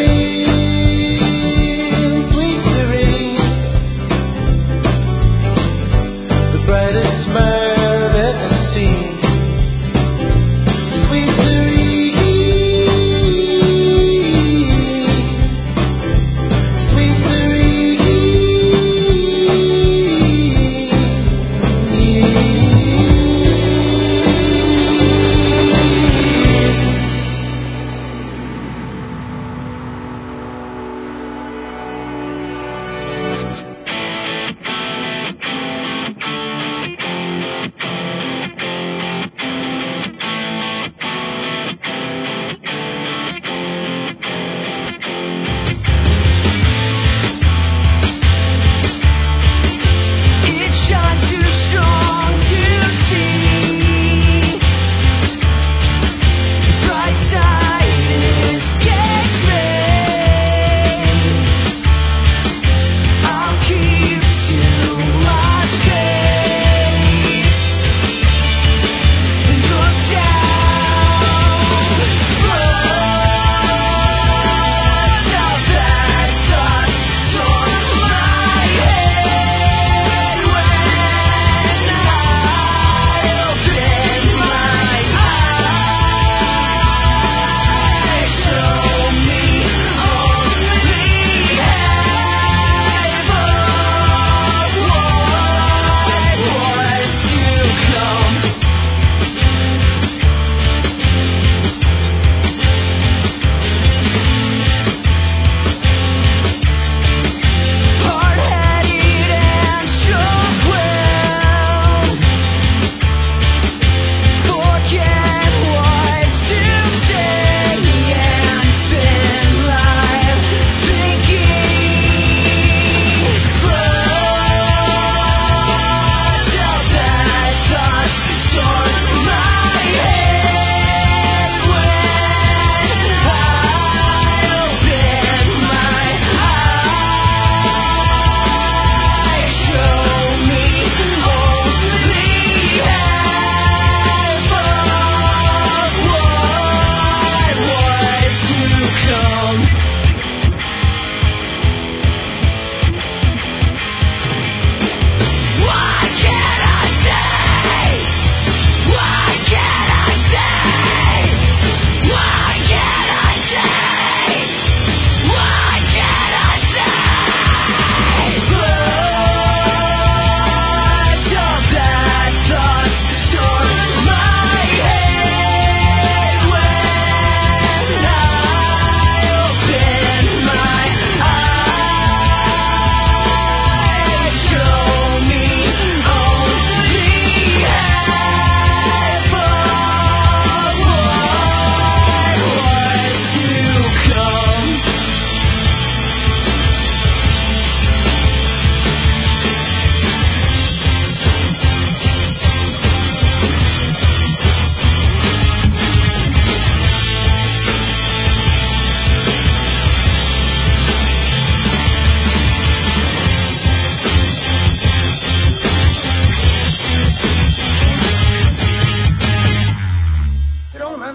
Serene, sweet Serene, the brightest smile I've ever seen. Sweet Serene, sweet Serene.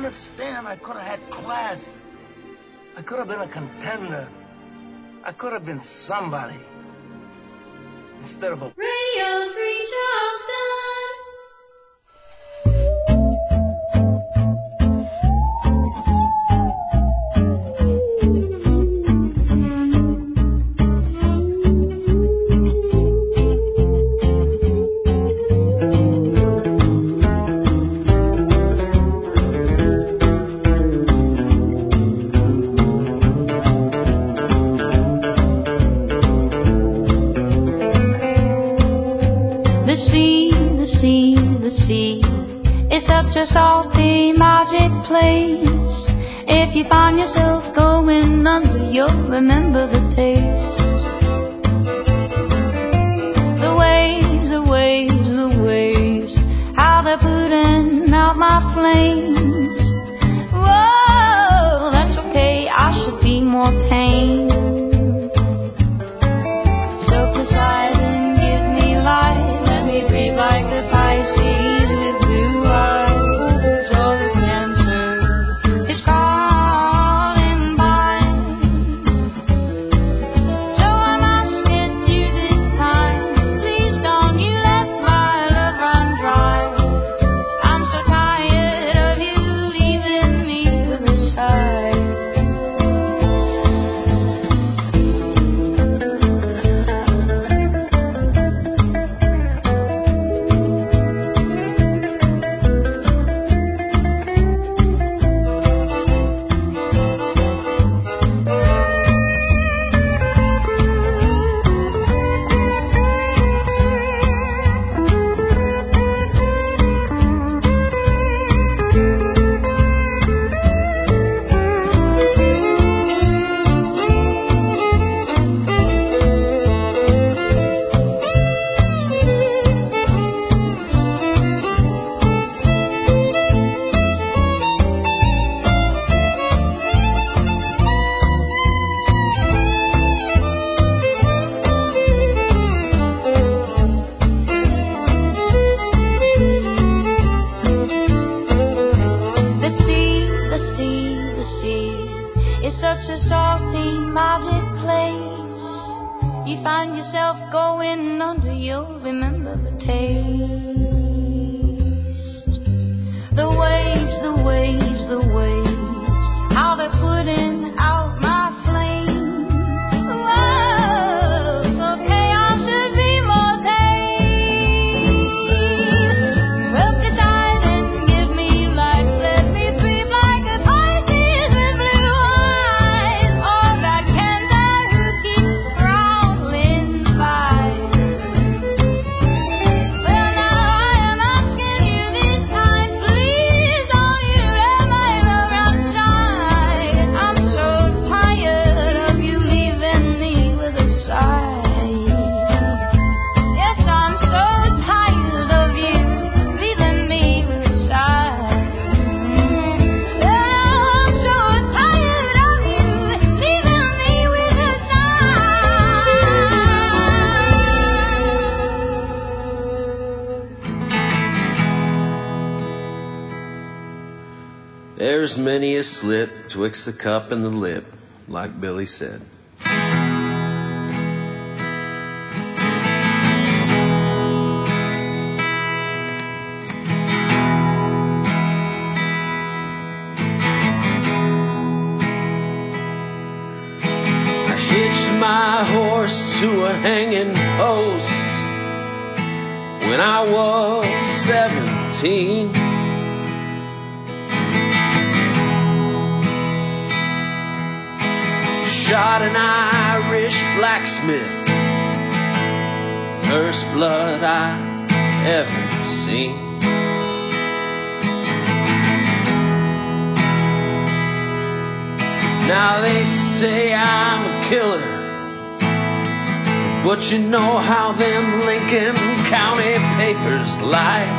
understand? I could have had class. I could have been a contender. I could have been somebody. Instead of a... Radio Free Charleston. A salty magic place. If you find yourself going under, you'll remember the taste. The waves, the waves, the waves, how they're putting out my flames. Whoa, that's okay, I should be more tame. So beside and give me light, let me breathe like a Pisces with blue eyes. There's many a slip twixt the cup and the lip, like Billy said. I hitched my horse to a hanging post when I was seventeen. Shot an Irish blacksmith, first blood I ever seen. Now they say I'm a killer, but you know how them Lincoln County papers lie.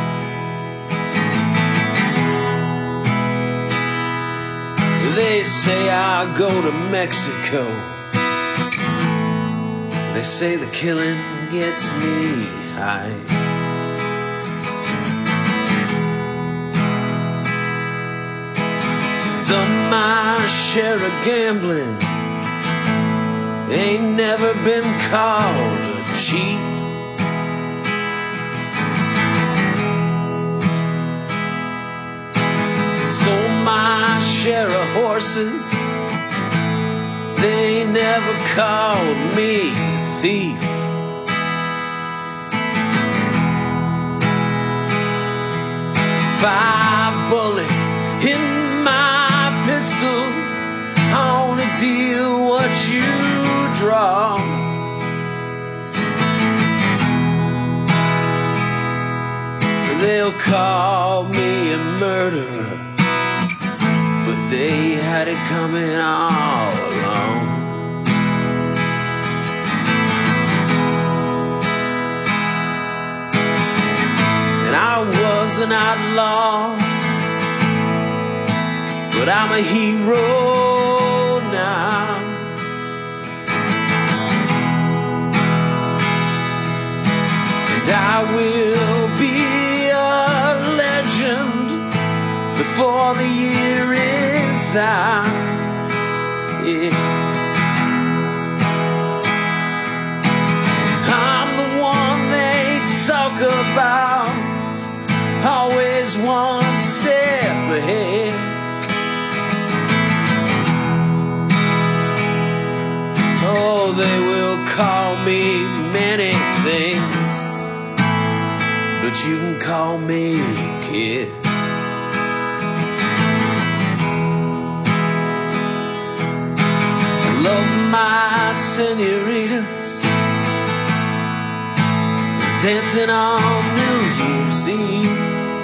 They say I go to Mexico. They say the killing gets me high. Done my share of gambling, ain't never been called a cheat. Stole my share of horses, they never called me a thief. Five bullets in my pistol, only deal what you draw. They'll call me a murderer, but they had it coming all along. And I was an outlaw, but I'm a hero now. And I will be a legend before the year is out. Yeah. I'm the one they talk about, always one step ahead. Oh, they will call me many things, but you can call me kid. I love my senoritas dancing on New Year's Eve.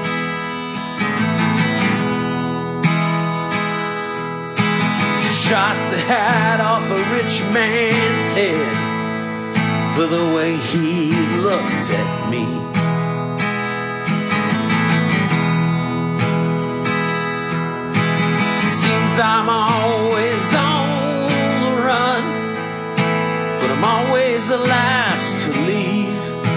Shot the hat off a rich man's head for the way he looked at me. Seems I'm always on the run, but I'm always the last to leave.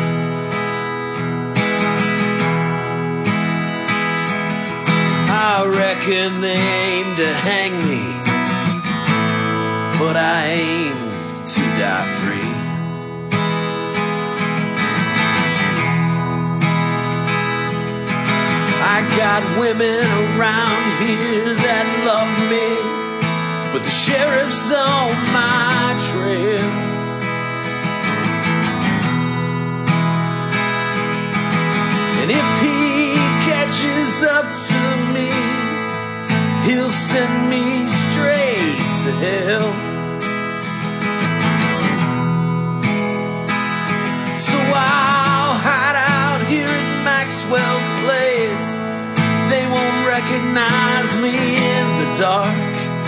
I reckon they aim to hang me, but I aim to die free. I got women around here that love me, but the sheriff's on my trail. And if he catches up to me, he'll send me straight to hell. So I'll hide out here at Maxwell's place. They won't recognize me in the dark,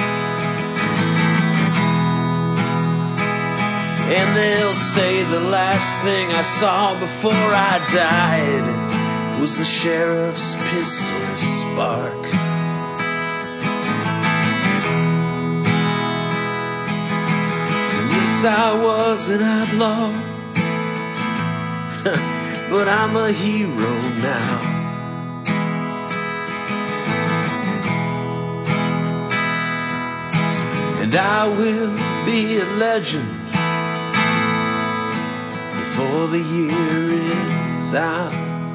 and they'll say the last thing I saw before I died was the sheriff's pistol spark. Yes, I was an outlaw, but I'm a hero now. And I will be a legend before the year is out.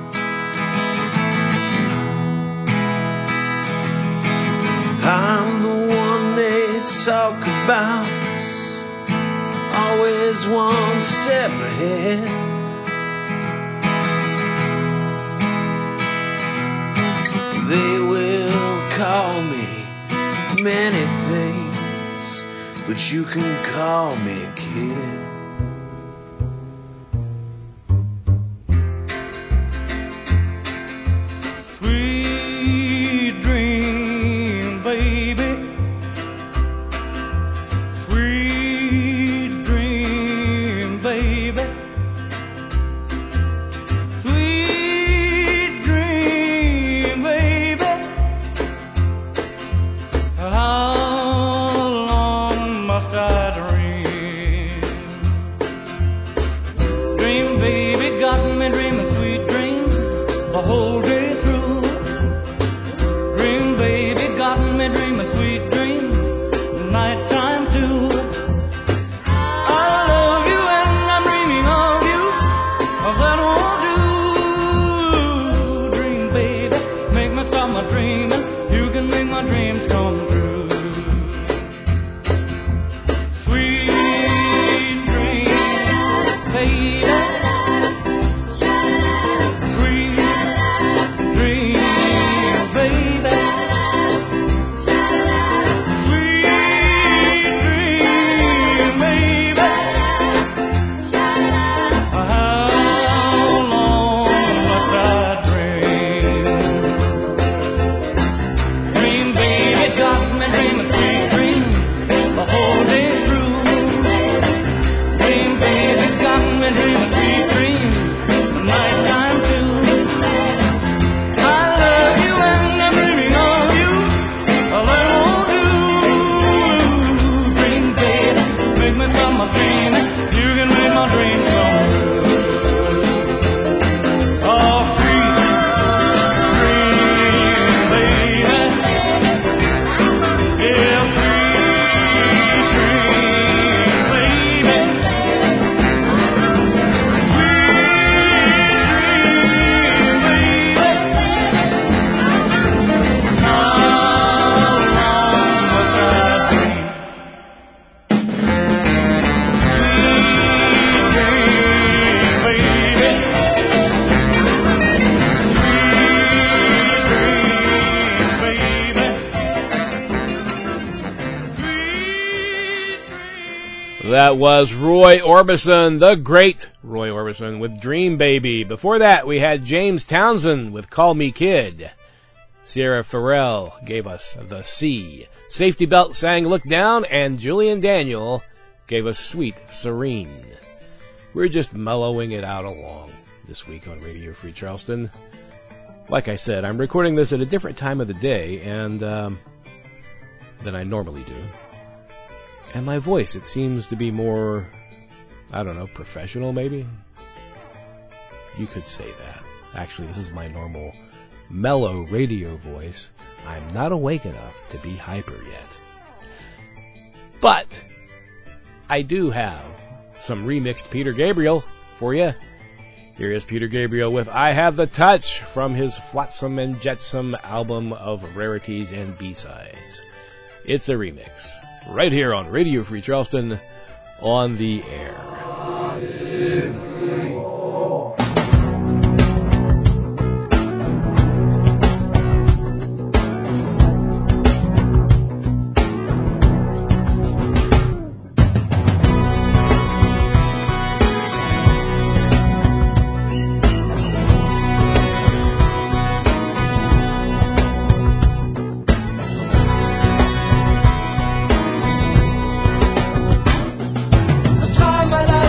I'm the one they talk about, always one step ahead. They will call me many things, but you can call me kid. Sweet dream, baby. Sweet dream, baby. Sweet dream, baby. How long must I dream? me sweet dreams, nighttime too. I love you and I'm dreaming of you, of that won't do. Dream, baby, make me stop my dreaming. You can make my dreams come true. Sweet dreams, baby. That was Roy Orbison, the great Roy Orbison, with Dream Baby. Before that, we had James Townsend with Call Me Kid. Sierra Farrell gave us The Sea. Safety Belt sang Look Down, and Julian Daniel gave us Sweet Serene. We're just mellowing it out along this week on Radio Free Charleston. Like I said, I'm recording this at a different time of the day and um, than I normally do. And my voice, it seems to be more, I don't know, professional maybe? You could say that. Actually, this is my normal, mellow radio voice. I'm not awake enough to be hyper yet. But I do have some remixed Peter Gabriel for you. Here is Peter Gabriel with I Have the Touch from his Flotsam and Jetsam album of rarities and B-sides. It's a remix. Right here on Radio Free Charleston, on the air. The time when I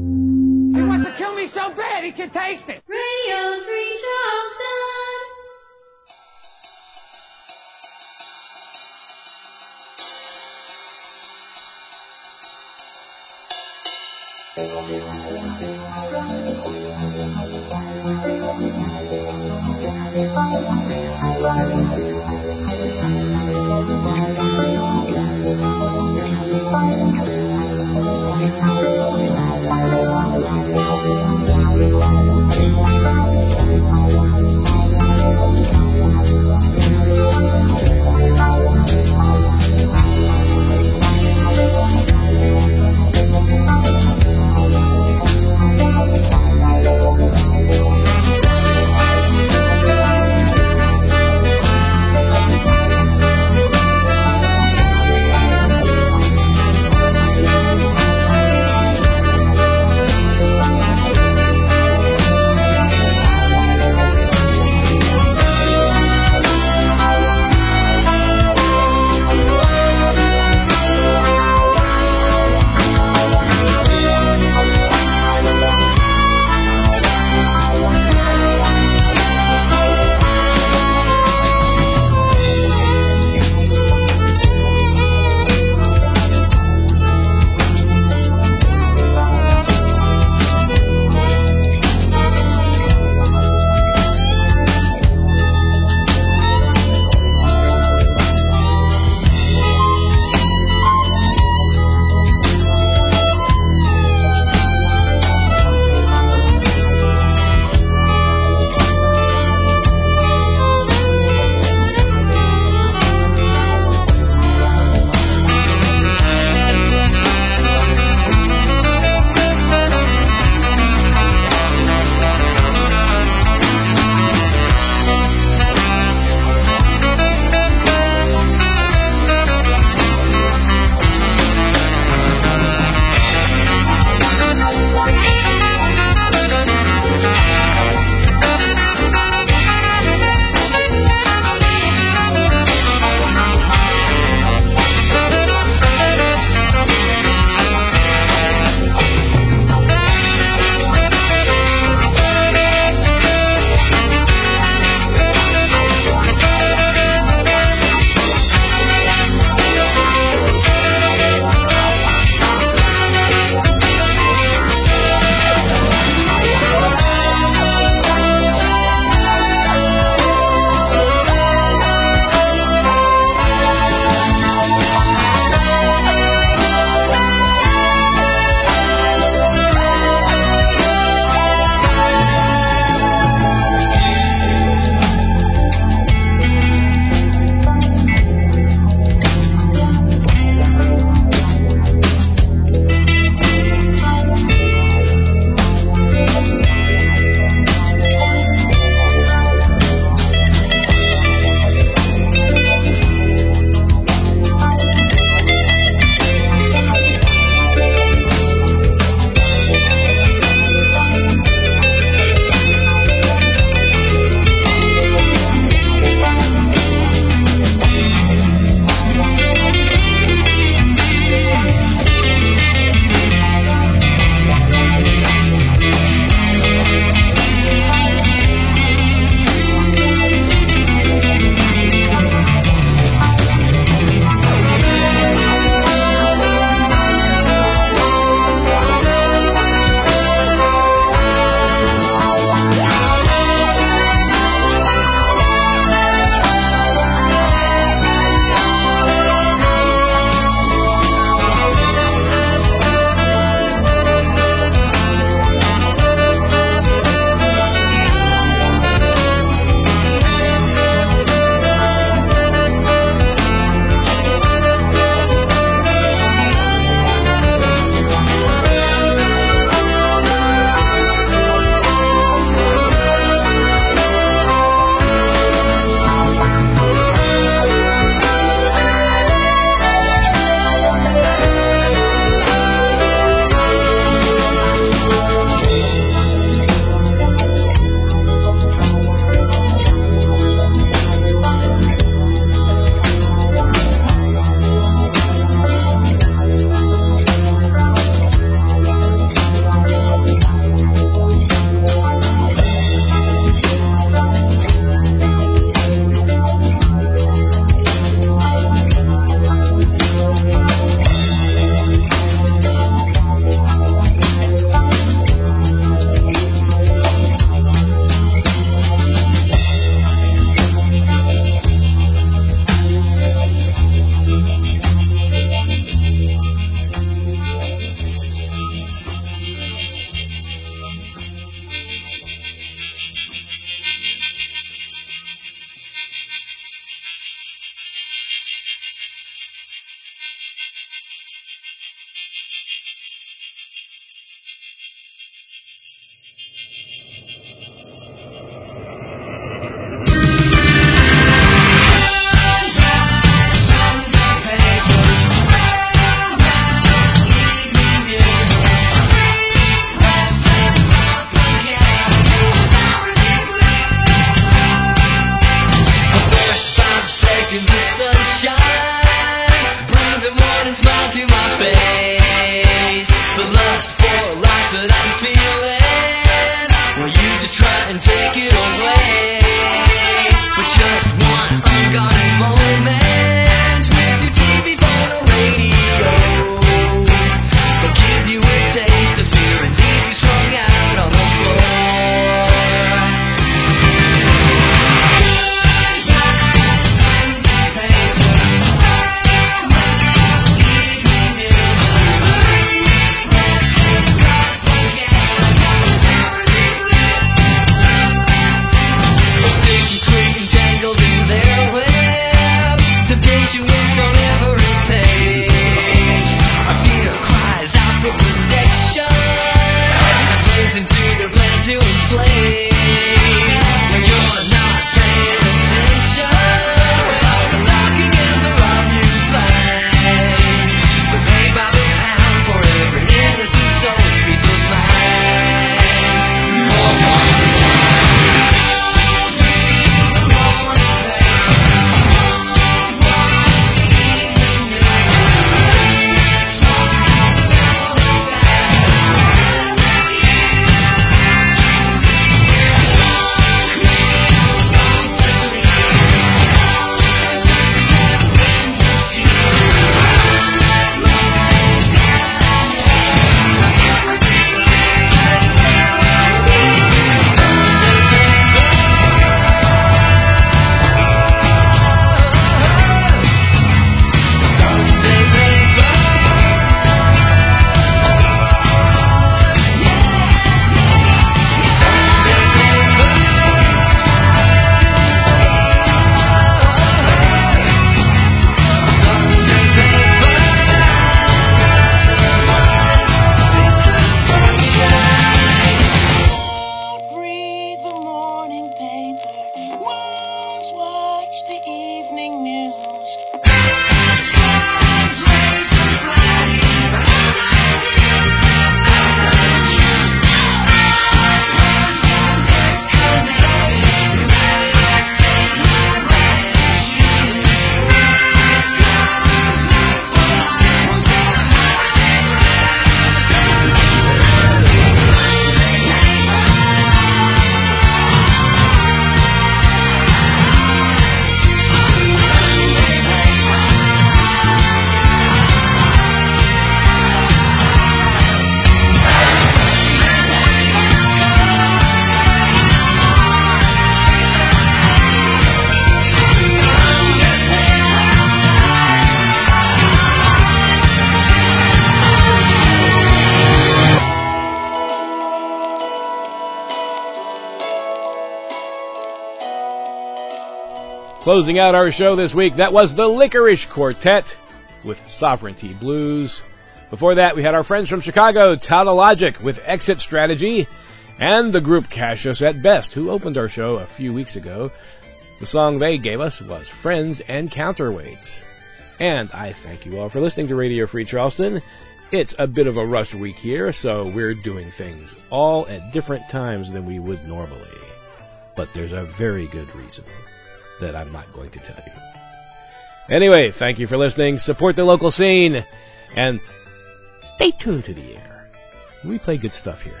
Closing out our show this week, that was the Licorice Quartet with Sovereignty Blues. Before that, we had our friends from Chicago, Tautologic, with Exit Strategy, and the group Cash Us at Best, who opened our show a few weeks ago. The song they gave us was Friends and Counterweights. And I thank you all for listening to Radio Free Charleston. It's a bit of a rush week here, so we're doing things all at different times than we would normally. But there's a very good reason that I'm not going to tell you. Anyway, thank you for listening. Support the local scene. And stay tuned to the air. We play good stuff here.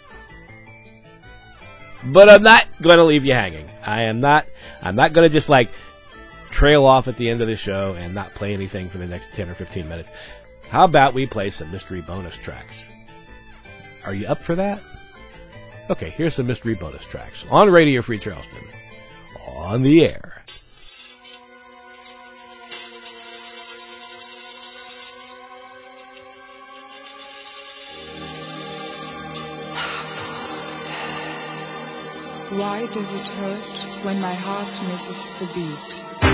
But I'm not going to leave you hanging. I am not, I'm not going to just like trail off at the end of the show and not play anything for the next ten or fifteen minutes. How about we play some mystery bonus tracks? Are you up for that? Okay, here's some mystery bonus tracks on Radio Free Charleston. On the air. Why does it hurt when my heart misses the beat?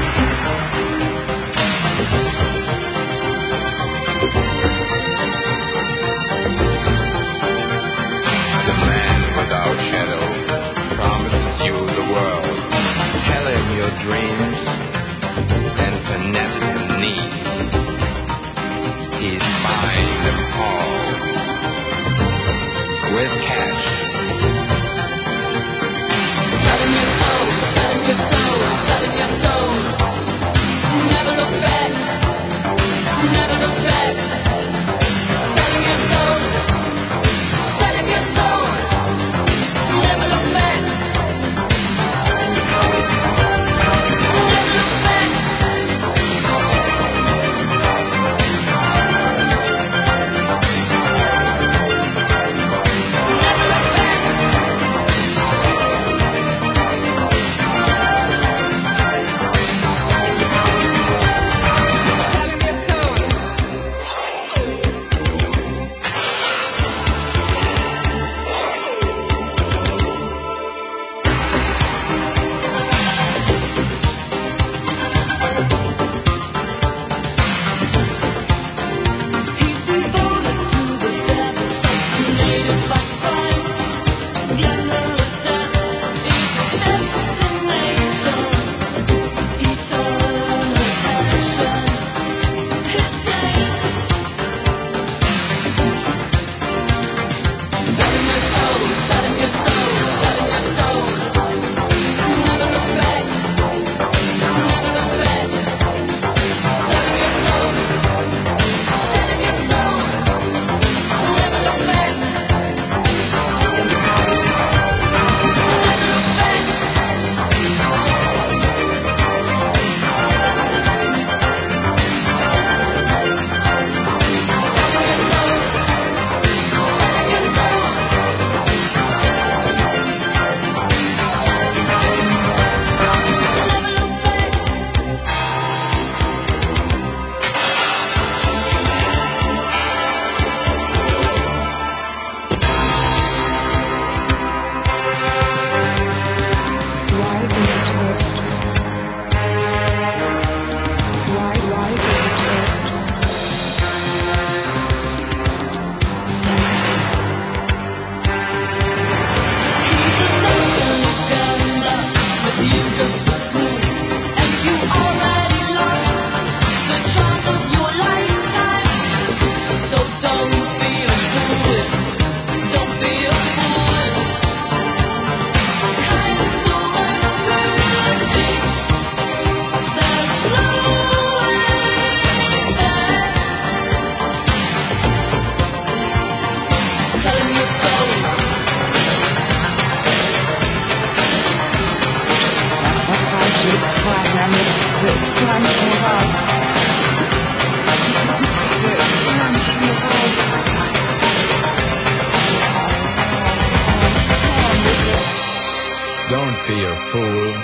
The man without shadow promises you the world. Tell him your dreams and finagle him needs. He's buying them all with cash. Selling your soul, selling your soul, selling your soul. Never look back, never look back. Selling your soul, selling your soul. Never look back, never look back. Don't be a fool.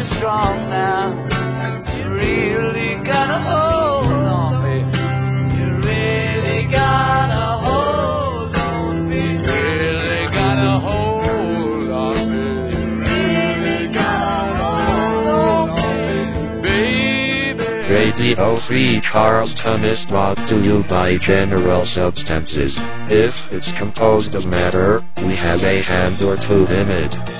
strong now. You really gotta hold on, baby. You really gotta hold on, baby. Really gotta hold on, baby. You really gotta hold on, baby. Radio Free Charleston is brought to you by General Substances. If it's composed of matter, we have a hand or two in it.